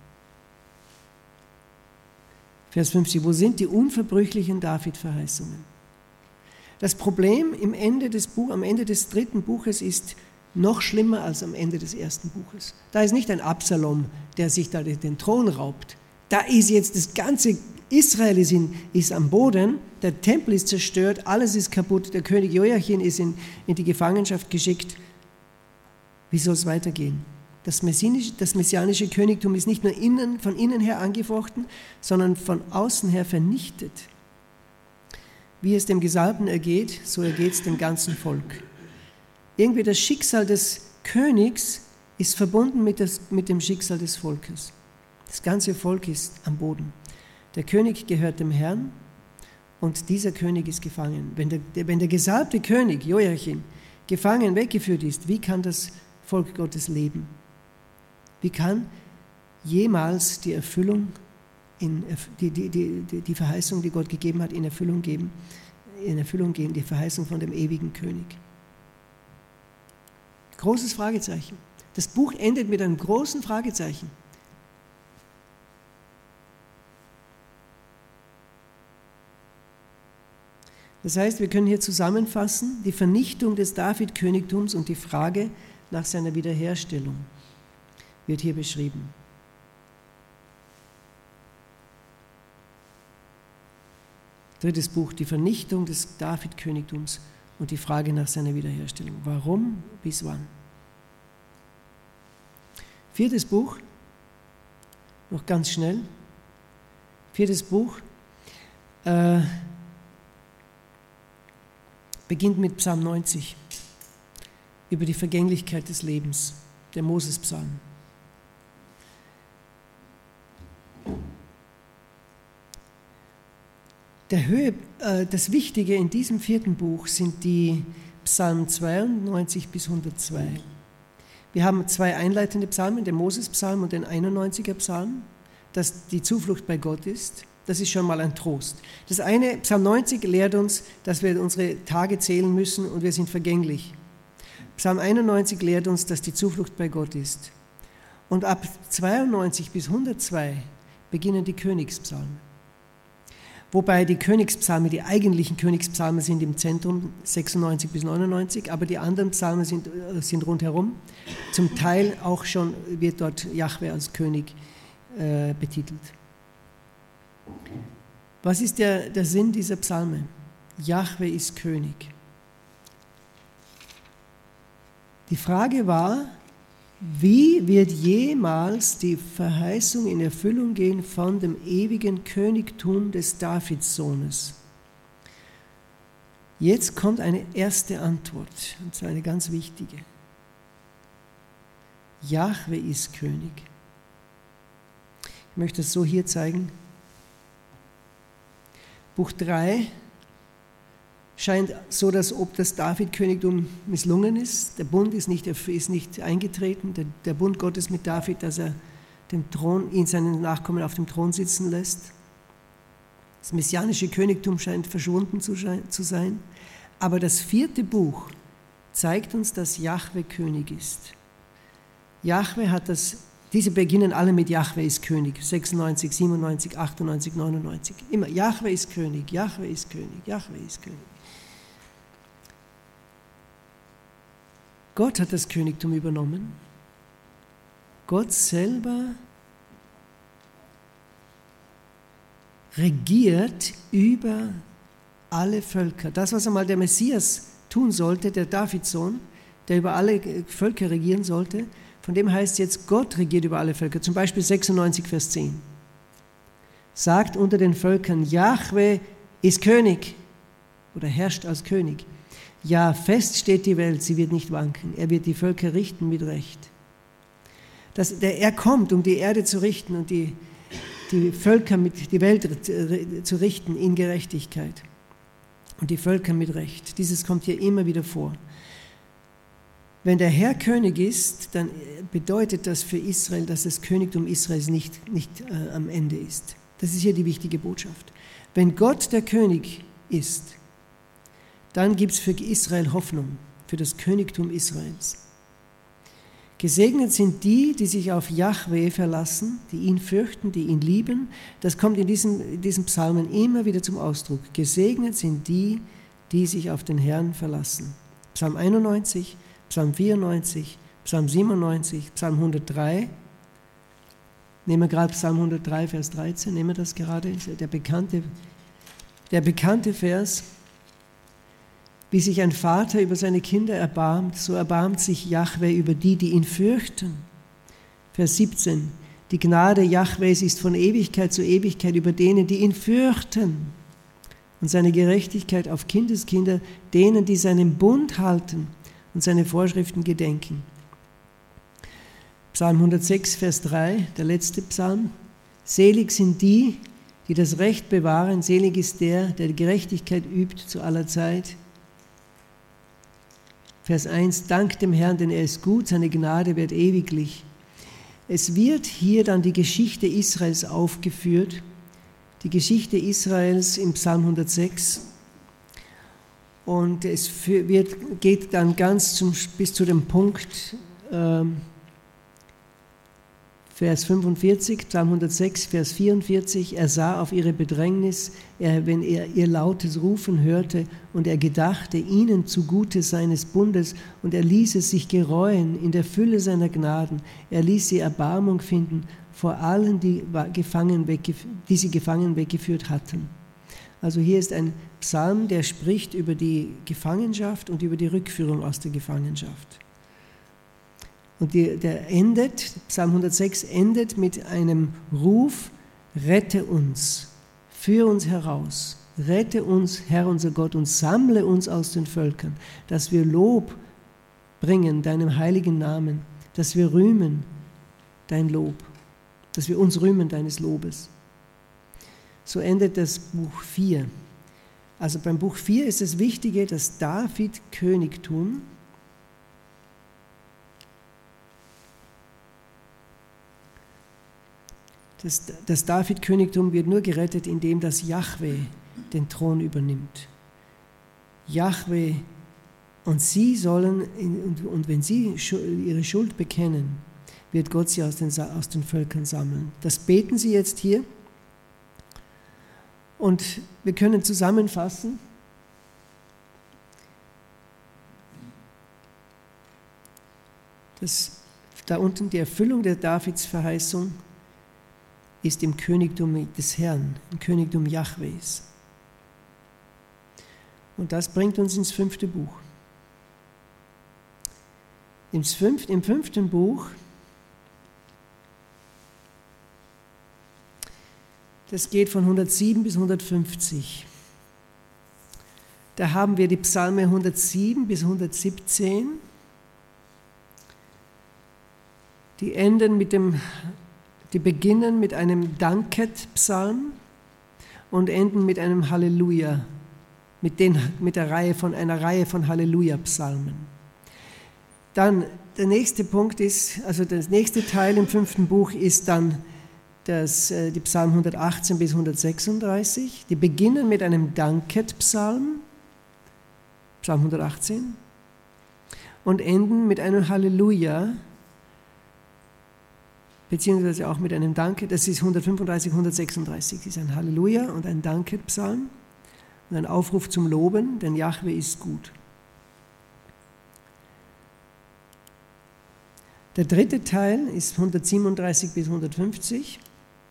Vers fünfzig. Wo sind die unverbrüchlichen David-Verheißungen? Das Problem im Ende des Buch, am Ende des dritten Buches ist noch schlimmer als am Ende des ersten Buches. Da ist nicht ein Absalom, der sich da den Thron raubt. Da ist jetzt das ganze Israel ist, in, ist am Boden, der Tempel ist zerstört, alles ist kaputt, der König Joachim ist in, in die Gefangenschaft geschickt. Wie soll es weitergehen? Das messianische, das messianische Königtum ist nicht nur innen, von innen her angefochten, sondern von außen her vernichtet. Wie es dem Gesalbten ergeht, so ergeht es dem ganzen Volk. Irgendwie das Schicksal des Königs ist verbunden mit, das, mit dem Schicksal des Volkes. Das ganze Volk ist am Boden. Der König gehört dem Herrn und dieser König ist gefangen. Wenn der, wenn der gesalbte König, Joachim, gefangen weggeführt ist, wie kann das Volk Gottes leben? Wie kann jemals die Erfüllung, in, die, die, die, die Verheißung, die Gott gegeben hat, in Erfüllung geben, in Erfüllung gehen, die Verheißung von dem ewigen König? Großes Fragezeichen. Das Buch endet mit einem großen Fragezeichen. Das heißt, wir können hier zusammenfassen, die Vernichtung des David-Königtums und die Frage nach seiner Wiederherstellung wird hier beschrieben. Drittes Buch, die Vernichtung des David-Königtums und die Frage nach seiner Wiederherstellung. Warum, bis wann? Viertes Buch, noch ganz schnell. Viertes Buch äh, beginnt mit Psalm neunzig, über die Vergänglichkeit des Lebens, der Moses-Psalm. Der Höhe, äh, das Wichtige in diesem vierten Buch sind die Psalmen zweiundneunzig bis hundertzwei. Wir haben zwei einleitende Psalmen, den Moses-Psalm und den einundneunziger Psalm, dass die Zuflucht bei Gott ist. Das ist schon mal ein Trost. Das eine, Psalm neunzig, lehrt uns, dass wir unsere Tage zählen müssen und wir sind vergänglich. Psalm einundneunzig lehrt uns, dass die Zuflucht bei Gott ist. Und ab zweiundneunzig bis hundertzwei beginnen die Königspsalmen. Wobei die Königspsalme, die eigentlichen Königspsalme sind im Zentrum, sechsundneunzig bis neunundneunzig, aber die anderen Psalmen sind, sind rundherum. Zum Teil auch schon wird dort Jahwe als König äh, betitelt. Was ist der, der Sinn dieser Psalme? Jahwe ist König. Die Frage war, wie wird jemals die Verheißung in Erfüllung gehen von dem ewigen Königtum des Davidssohnes? Jetzt kommt eine erste Antwort, und zwar eine ganz wichtige. Jahwe ist König. Ich möchte es so hier zeigen. Buch drei scheint so, dass ob das David-Königtum misslungen ist. Der Bund ist nicht, ist nicht eingetreten. Der, der Bund Gottes mit David, dass er den Thron, ihn seinen Nachkommen auf dem Thron sitzen lässt. Das messianische Königtum scheint verschwunden zu, zu sein. Aber das vierte Buch zeigt uns, dass Jahwe König ist. Jahwe hat das, diese beginnen alle mit Jahwe ist König. sechsundneunzig, siebenundneunzig, achtundneunzig, neunundneunzig. Immer Jahwe ist König, Jahwe ist König, Jahwe ist König. Gott hat das Königtum übernommen. Gott selber regiert über alle Völker. Das, was einmal der Messias tun sollte, der Davidssohn, der über alle Völker regieren sollte, von dem heißt jetzt, Gott regiert über alle Völker. Zum Beispiel sechsundneunzig, Vers zehn. Sagt unter den Völkern, Jahwe ist König oder herrscht als König. Ja, fest steht die Welt, sie wird nicht wanken. Er wird die Völker richten mit Recht. Das, der, er kommt, um die Erde zu richten und die, die Völker, mit, die Welt zu richten in Gerechtigkeit. Und die Völker mit Recht. Dieses kommt hier immer wieder vor. Wenn der Herr König ist, dann bedeutet das für Israel, dass das Königtum Israels nicht, nicht äh, am Ende ist. Das ist hier die wichtige Botschaft. Wenn Gott der König ist, dann gibt es für Israel Hoffnung, für das Königtum Israels. Gesegnet sind die, die sich auf Jahwe verlassen, die ihn fürchten, die ihn lieben. Das kommt in diesen, in diesen Psalmen immer wieder zum Ausdruck. Gesegnet sind die, die sich auf den Herrn verlassen. Psalm einundneunzig, Psalm vierundneunzig, Psalm siebenundneunzig, Psalm hundertdrei. Nehmen wir gerade Psalm hundertdrei, Vers dreizehn, nehmen wir das gerade, der bekannte, der bekannte Vers. Wie sich ein Vater über seine Kinder erbarmt, so erbarmt sich Jahwe über die, die ihn fürchten. Vers siebzehn. Die Gnade Jahwes ist von Ewigkeit zu Ewigkeit über denen, die ihn fürchten. Und seine Gerechtigkeit auf Kindeskinder, denen, die seinen Bund halten und seine Vorschriften gedenken. Psalm hundertsechs, Vers drei, der letzte Psalm. Selig sind die, die das Recht bewahren. Selig ist der, der die Gerechtigkeit übt zu aller Zeit. Vers eins, Dank dem Herrn, denn er ist gut, seine Gnade wird ewiglich. Es wird hier dann die Geschichte Israels aufgeführt, die Geschichte Israels im Psalm hundertsechs. Und es wird, geht dann ganz zum, bis zu dem Punkt, ähm, Vers fünfundvierzig, Psalm hundertsechs, Vers vierundvierzig, er sah auf ihre Bedrängnis, er, wenn er ihr lautes Rufen hörte, und er gedachte ihnen zugute seines Bundes, und er ließ es sich gereuen in der Fülle seiner Gnaden. Er ließ sie Erbarmung finden vor allen, die, gefangen die sie gefangen weggeführt hatten. Also hier ist ein Psalm, der spricht über die Gefangenschaft und über die Rückführung aus der Gefangenschaft. Und die, der endet, Psalm hundertsechs endet mit einem Ruf, rette uns, führe uns heraus, rette uns, Herr unser Gott, und sammle uns aus den Völkern, dass wir Lob bringen deinem heiligen Namen, dass wir rühmen dein Lob, dass wir uns rühmen deines Lobes. So endet das Buch vier. Also beim Buch vier ist das Wichtige, das David-Königtum Das, das David-Königtum wird nur gerettet, indem das Jahwe den Thron übernimmt. Jahwe, und sie sollen, und, und wenn sie ihre Schuld bekennen, wird Gott sie aus den, aus den Völkern sammeln. Das beten sie jetzt hier. Und wir können zusammenfassen, dass da unten die Erfüllung der Davids-Verheißung ist im Königtum des Herrn, im Königtum Jahwes. Und das bringt uns ins fünfte Buch. Im fünften, im fünften Buch, das geht von hundertsieben bis hundertfünfzig. Da haben wir die Psalme hundertsieben bis hundertsiebzehn. Die enden mit dem Die beginnen mit einem Danket-Psalm und enden mit einem Halleluja, mit, den, mit der Reihe von, einer Reihe von Halleluja-Psalmen. Dann der nächste Punkt ist, also das nächste Teil im fünften Buch ist dann das, die Psalmen hundertachtzehn bis hundertsechsunddreißig. Die beginnen mit einem Danket-Psalm, Psalm hundertachtzehn, und enden mit einem Halleluja, beziehungsweise auch mit einem Danke, das ist hundertfünfunddreißig, hundertsechsunddreißig, das ist ein Halleluja und ein Danke-Psalm und ein Aufruf zum Loben, denn Jahwe ist gut. Der dritte Teil ist hundertsiebenunddreißig bis hundertfünfzig.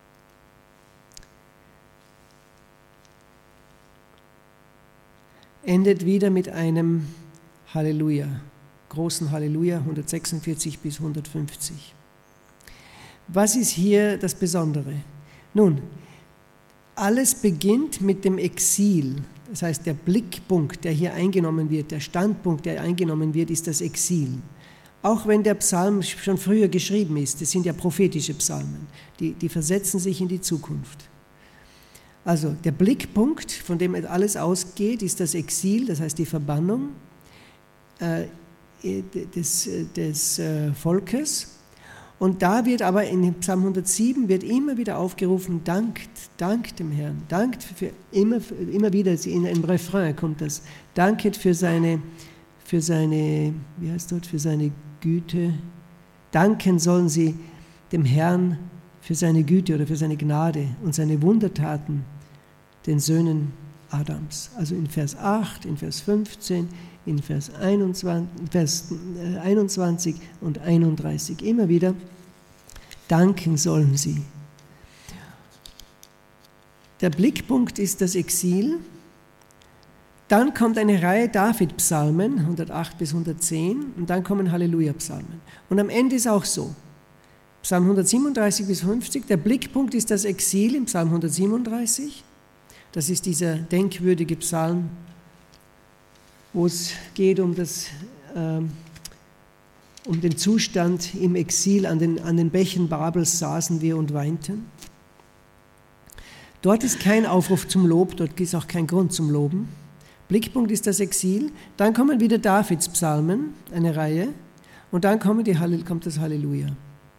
Endet wieder mit einem Halleluja, großen Halleluja, hundertsechsundvierzig bis hundertfünfzig. Was ist hier das Besondere? Nun, alles beginnt mit dem Exil. Das heißt, der Blickpunkt, der hier eingenommen wird, der Standpunkt, der eingenommen wird, ist das Exil. Auch wenn der Psalm schon früher geschrieben ist, das sind ja prophetische Psalmen, die, die versetzen sich in die Zukunft. Also der Blickpunkt, von dem alles ausgeht, ist das Exil, das heißt die Verbannung äh, des, des äh, Volkes. Und da wird aber in Psalm hundertsieben wird immer wieder aufgerufen, dankt, dankt dem Herrn, dankt für immer, immer wieder, in einem Refrain kommt das, danket für seine, für seine, wie heißt dort, für seine Güte, danken sollen sie dem Herrn für seine Güte oder für seine Gnade und seine Wundertaten den Söhnen Adams. Also in Vers acht, in Vers fünfzehn, in Vers einundzwanzig, Vers einundzwanzig und einunddreißig immer wieder, danken sollen sie. Der Blickpunkt ist das Exil. Dann kommt eine Reihe David-Psalmen, hundertacht bis hundertzehn, und dann kommen Halleluja-Psalmen. Und am Ende ist auch so. Psalm hundertsiebenunddreißig bis fünfzig, der Blickpunkt ist das Exil im Psalm hundertsiebenunddreißig. Das ist dieser denkwürdige Psalm, wo es geht um, das, äh, um den Zustand im Exil. An den, an den Bächen Babels saßen wir und weinten. Dort ist kein Aufruf zum Lob, dort ist auch kein Grund zum Loben. Blickpunkt ist das Exil. Dann kommen wieder Davids Psalmen, eine Reihe, und dann kommen die, kommt das Halleluja.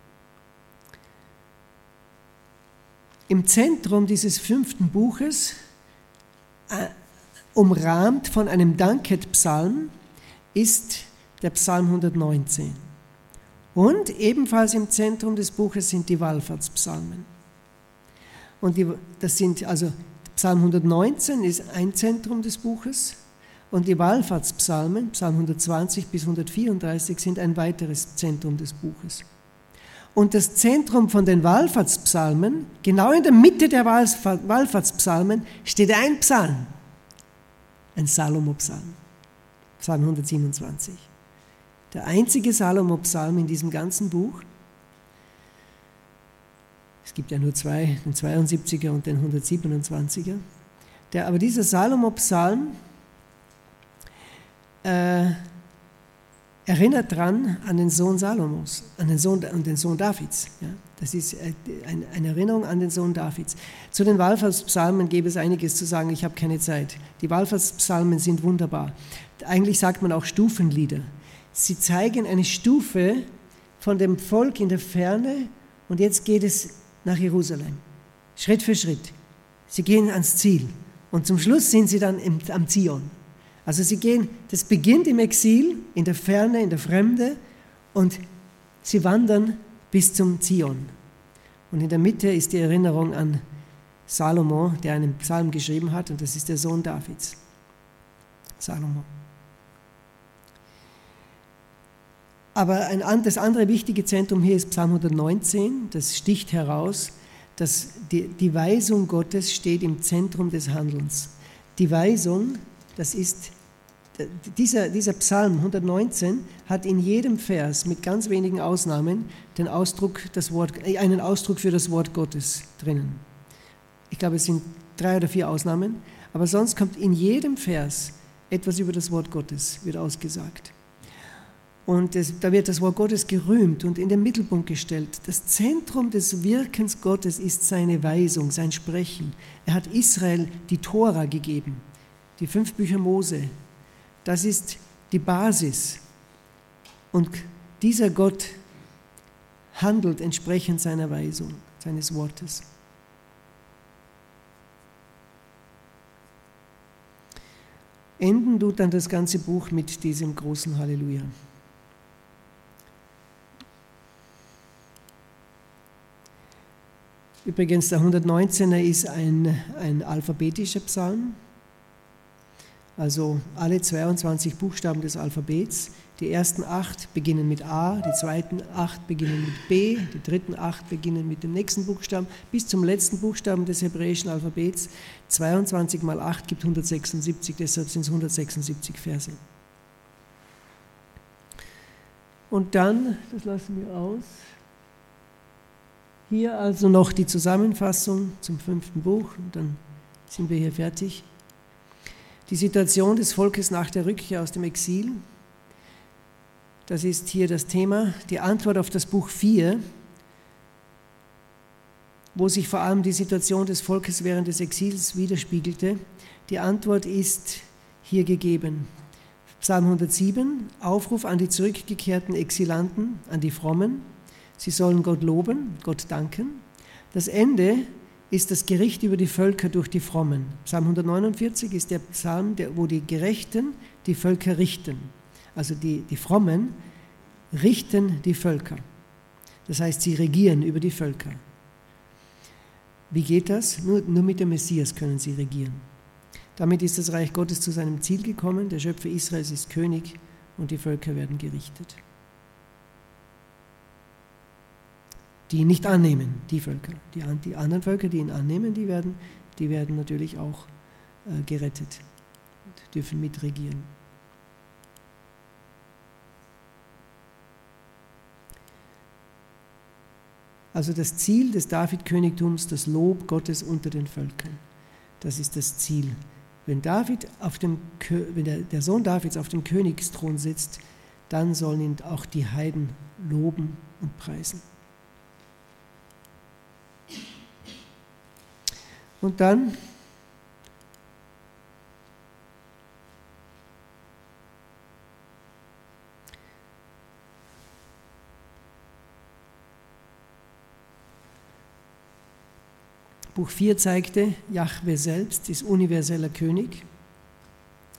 Im Zentrum dieses fünften Buches, äh, umrahmt von einem Danket-Psalm, ist der Psalm hundertneunzehn. Und ebenfalls im Zentrum des Buches sind die Wallfahrtspsalmen. Und die, das sind, also Psalm hundertneunzehn ist ein Zentrum des Buches und die Wallfahrtspsalmen, Psalm hundertzwanzig bis hundertvierunddreißig, sind ein weiteres Zentrum des Buches. Und das Zentrum von den Wallfahrtspsalmen, genau in der Mitte der Wallfahrtspsalmen, steht ein Psalm, ein Salomo-Psalm, Psalm hundertsiebenundzwanzig. Der einzige Salomo-Psalm in diesem ganzen Buch. Es gibt ja nur zwei, den zweiundsiebziger und den hundertsiebenundzwanziger. Der, aber dieser Salomo-Psalm äh, erinnert daran an den Sohn Salomos, an den Sohn, an den Sohn Davids. Ja, das ist eine, eine Erinnerung an den Sohn Davids. Zu den Wallfahrtspsalmen gäbe es einiges zu sagen, ich habe keine Zeit. Die Wallfahrtspsalmen sind wunderbar. Eigentlich sagt man auch Stufenlieder. Sie zeigen eine Stufe von dem Volk in der Ferne und jetzt geht es nach Jerusalem, Schritt für Schritt. Sie gehen ans Ziel und zum Schluss sind sie dann im, am Zion. Also sie gehen, das beginnt im Exil, in der Ferne, in der Fremde und sie wandern bis zum Zion. Und in der Mitte ist die Erinnerung an Salomo, der einen Psalm geschrieben hat und das ist der Sohn Davids, Salomo. Aber ein, das andere wichtige Zentrum hier ist Psalm hundertneunzehn, das sticht heraus, dass die, die Weisung Gottes steht im Zentrum des Handelns. Die Weisung, das ist, dieser, dieser Psalm hundertneunzehn hat in jedem Vers, mit ganz wenigen Ausnahmen, den Ausdruck, das Wort, einen Ausdruck für das Wort Gottes drinnen. Ich glaube, es sind drei oder vier Ausnahmen, aber sonst kommt in jedem Vers etwas über das Wort Gottes, wird ausgesagt. Und das, da wird das Wort Gottes gerühmt und in den Mittelpunkt gestellt. Das Zentrum des Wirkens Gottes ist seine Weisung, sein Sprechen. Er hat Israel die Tora gegeben, die fünf Bücher Mose. Das ist die Basis. Und dieser Gott handelt entsprechend seiner Weisung, seines Wortes. Enden tut dann das ganze Buch mit diesem großen Halleluja. Übrigens, der hundertneunzehner ist ein, ein alphabetischer Psalm, also alle zweiundzwanzig Buchstaben des Alphabets. Die ersten acht beginnen mit A, die zweiten acht beginnen mit B, die dritten acht beginnen mit dem nächsten Buchstaben, bis zum letzten Buchstaben des hebräischen Alphabets. zweiundzwanzig mal acht gibt hundertsechsundsiebzig, deshalb sind es hundertsechsundsiebzig Verse. Und dann, das lassen wir aus, hier also noch die Zusammenfassung zum fünften Buch und dann sind wir hier fertig. Die Situation des Volkes nach der Rückkehr aus dem Exil, das ist hier das Thema. Die Antwort auf das Buch vier, wo sich vor allem die Situation des Volkes während des Exils widerspiegelte, die Antwort ist hier gegeben. Psalm hundertsieben, Aufruf an die zurückgekehrten Exilanten, an die Frommen. Sie sollen Gott loben, Gott danken. Das Ende ist das Gericht über die Völker durch die Frommen. Psalm hundertneunundvierzig ist der Psalm, der, wo die Gerechten die Völker richten. Also die, die Frommen richten die Völker. Das heißt, sie regieren über die Völker. Wie geht das? Nur, nur mit dem Messias können sie regieren. Damit ist das Reich Gottes zu seinem Ziel gekommen. Der Schöpfer Israels ist König und die Völker werden gerichtet. Die ihn nicht annehmen, die Völker. Die, die anderen Völker, die ihn annehmen, die werden, die werden natürlich auch äh, gerettet und dürfen mitregieren. Also das Ziel des David-Königtums, das Lob Gottes unter den Völkern. Das ist das Ziel. Wenn, David auf dem, wenn der, der Sohn Davids auf dem Königsthron sitzt, dann sollen ihn auch die Heiden loben und preisen. Und dann Buch vier zeigte, Jahwe selbst ist universeller König.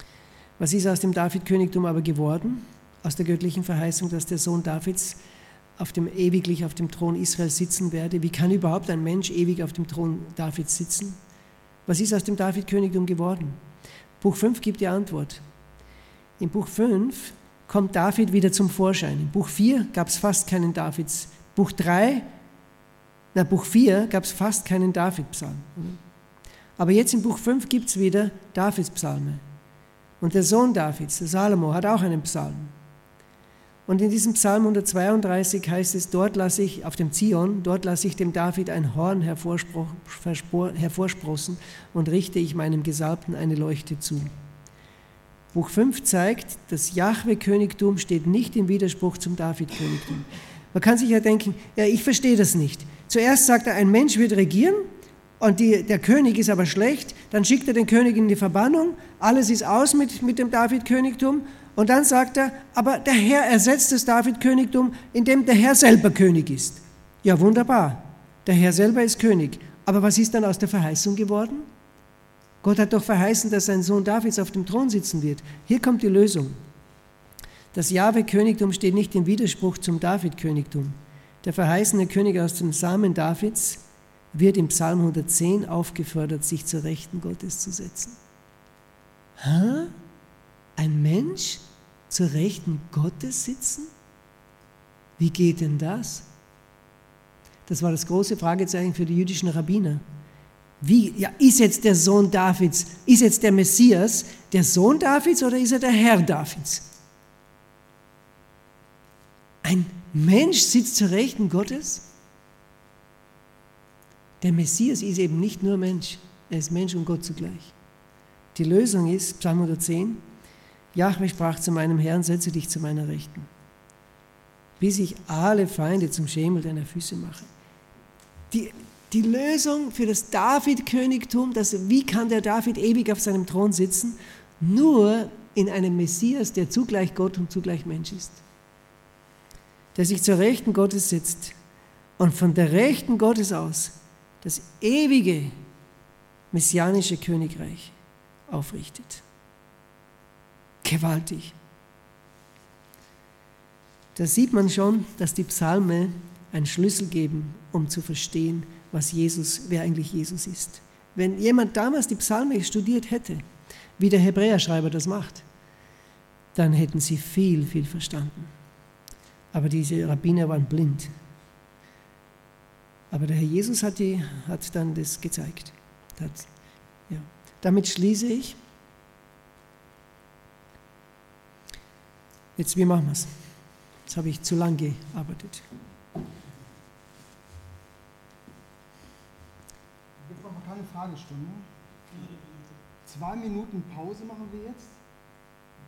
Was ist aus dem David-Königtum aber geworden? Aus der göttlichen Verheißung, dass der Sohn Davids auf dem, ewiglich auf dem Thron Israel sitzen werde. Wie kann überhaupt ein Mensch ewig auf dem Thron Davids sitzen? Was ist aus dem David-Königtum geworden? Buch fünf gibt die Antwort. In Buch fünf kommt David wieder zum Vorschein. In Buch vier gab es fast keinen Davids. Buch drei, na Buch vier gab es fast keinen David-Psalm. Aber jetzt in Buch fünf gibt es wieder Davids-Psalme. Und der Sohn Davids, der Salomo, hat auch einen Psalm. Und in diesem Psalm hundertzweiunddreißig heißt es, dort lasse ich, auf dem Zion, dort lasse ich dem David ein Horn hervorsprossen und richte ich meinem Gesalbten eine Leuchte zu. Buch fünf zeigt, das Jahwe-Königtum steht nicht im Widerspruch zum David-Königtum. Man kann sich ja denken, ja, ich verstehe das nicht. Zuerst sagt er, ein Mensch wird regieren und die, der König ist aber schlecht, dann schickt er den König in die Verbannung, alles ist aus mit, mit dem David-Königtum. Und dann sagt er, aber der Herr ersetzt das David-Königtum, indem der Herr selber König ist. Ja, wunderbar. Der Herr selber ist König. Aber was ist dann aus der Verheißung geworden? Gott hat doch verheißen, dass sein Sohn Davids auf dem Thron sitzen wird. Hier kommt die Lösung. Das Jahwe-Königtum steht nicht im Widerspruch zum David-Königtum. Der verheißene König aus dem Samen Davids wird im Psalm hundertzehn aufgefordert, sich zur Rechten Gottes zu setzen. Hä? Ein Mensch zur Rechten Gottes sitzen? Wie geht denn das? Das war das große Fragezeichen für die jüdischen Rabbiner. Wie, ja, ist jetzt der Sohn Davids, ist jetzt der Messias der Sohn Davids oder ist er der Herr Davids? Ein Mensch sitzt zur Rechten Gottes? Der Messias ist eben nicht nur Mensch, er ist Mensch und Gott zugleich. Die Lösung ist, Psalm hundertzehn, Jahwe sprach zu meinem Herrn, setze dich zu meiner Rechten, bis ich alle Feinde zum Schemel deiner Füße mache. Die, die Lösung für das David-Königtum, das, wie kann der David ewig auf seinem Thron sitzen? Nur in einem Messias, der zugleich Gott und zugleich Mensch ist. Der sich zur Rechten Gottes sitzt und von der Rechten Gottes aus das ewige messianische Königreich aufrichtet. Gewaltig. Da sieht man schon, dass die Psalme einen Schlüssel geben, um zu verstehen, was Jesus, wer eigentlich Jesus ist. Wenn jemand damals die Psalme studiert hätte, wie der Hebräerschreiber das macht, dann hätten sie viel, viel verstanden. Aber diese Rabbiner waren blind. Aber der Herr Jesus hat, die, hat dann das gezeigt. Hat, ja. Damit schließe ich. Jetzt, wie machen wir es? Jetzt habe ich zu lang gearbeitet. Jetzt noch mal keine Fragestunde. Zwei Minuten Pause machen wir jetzt.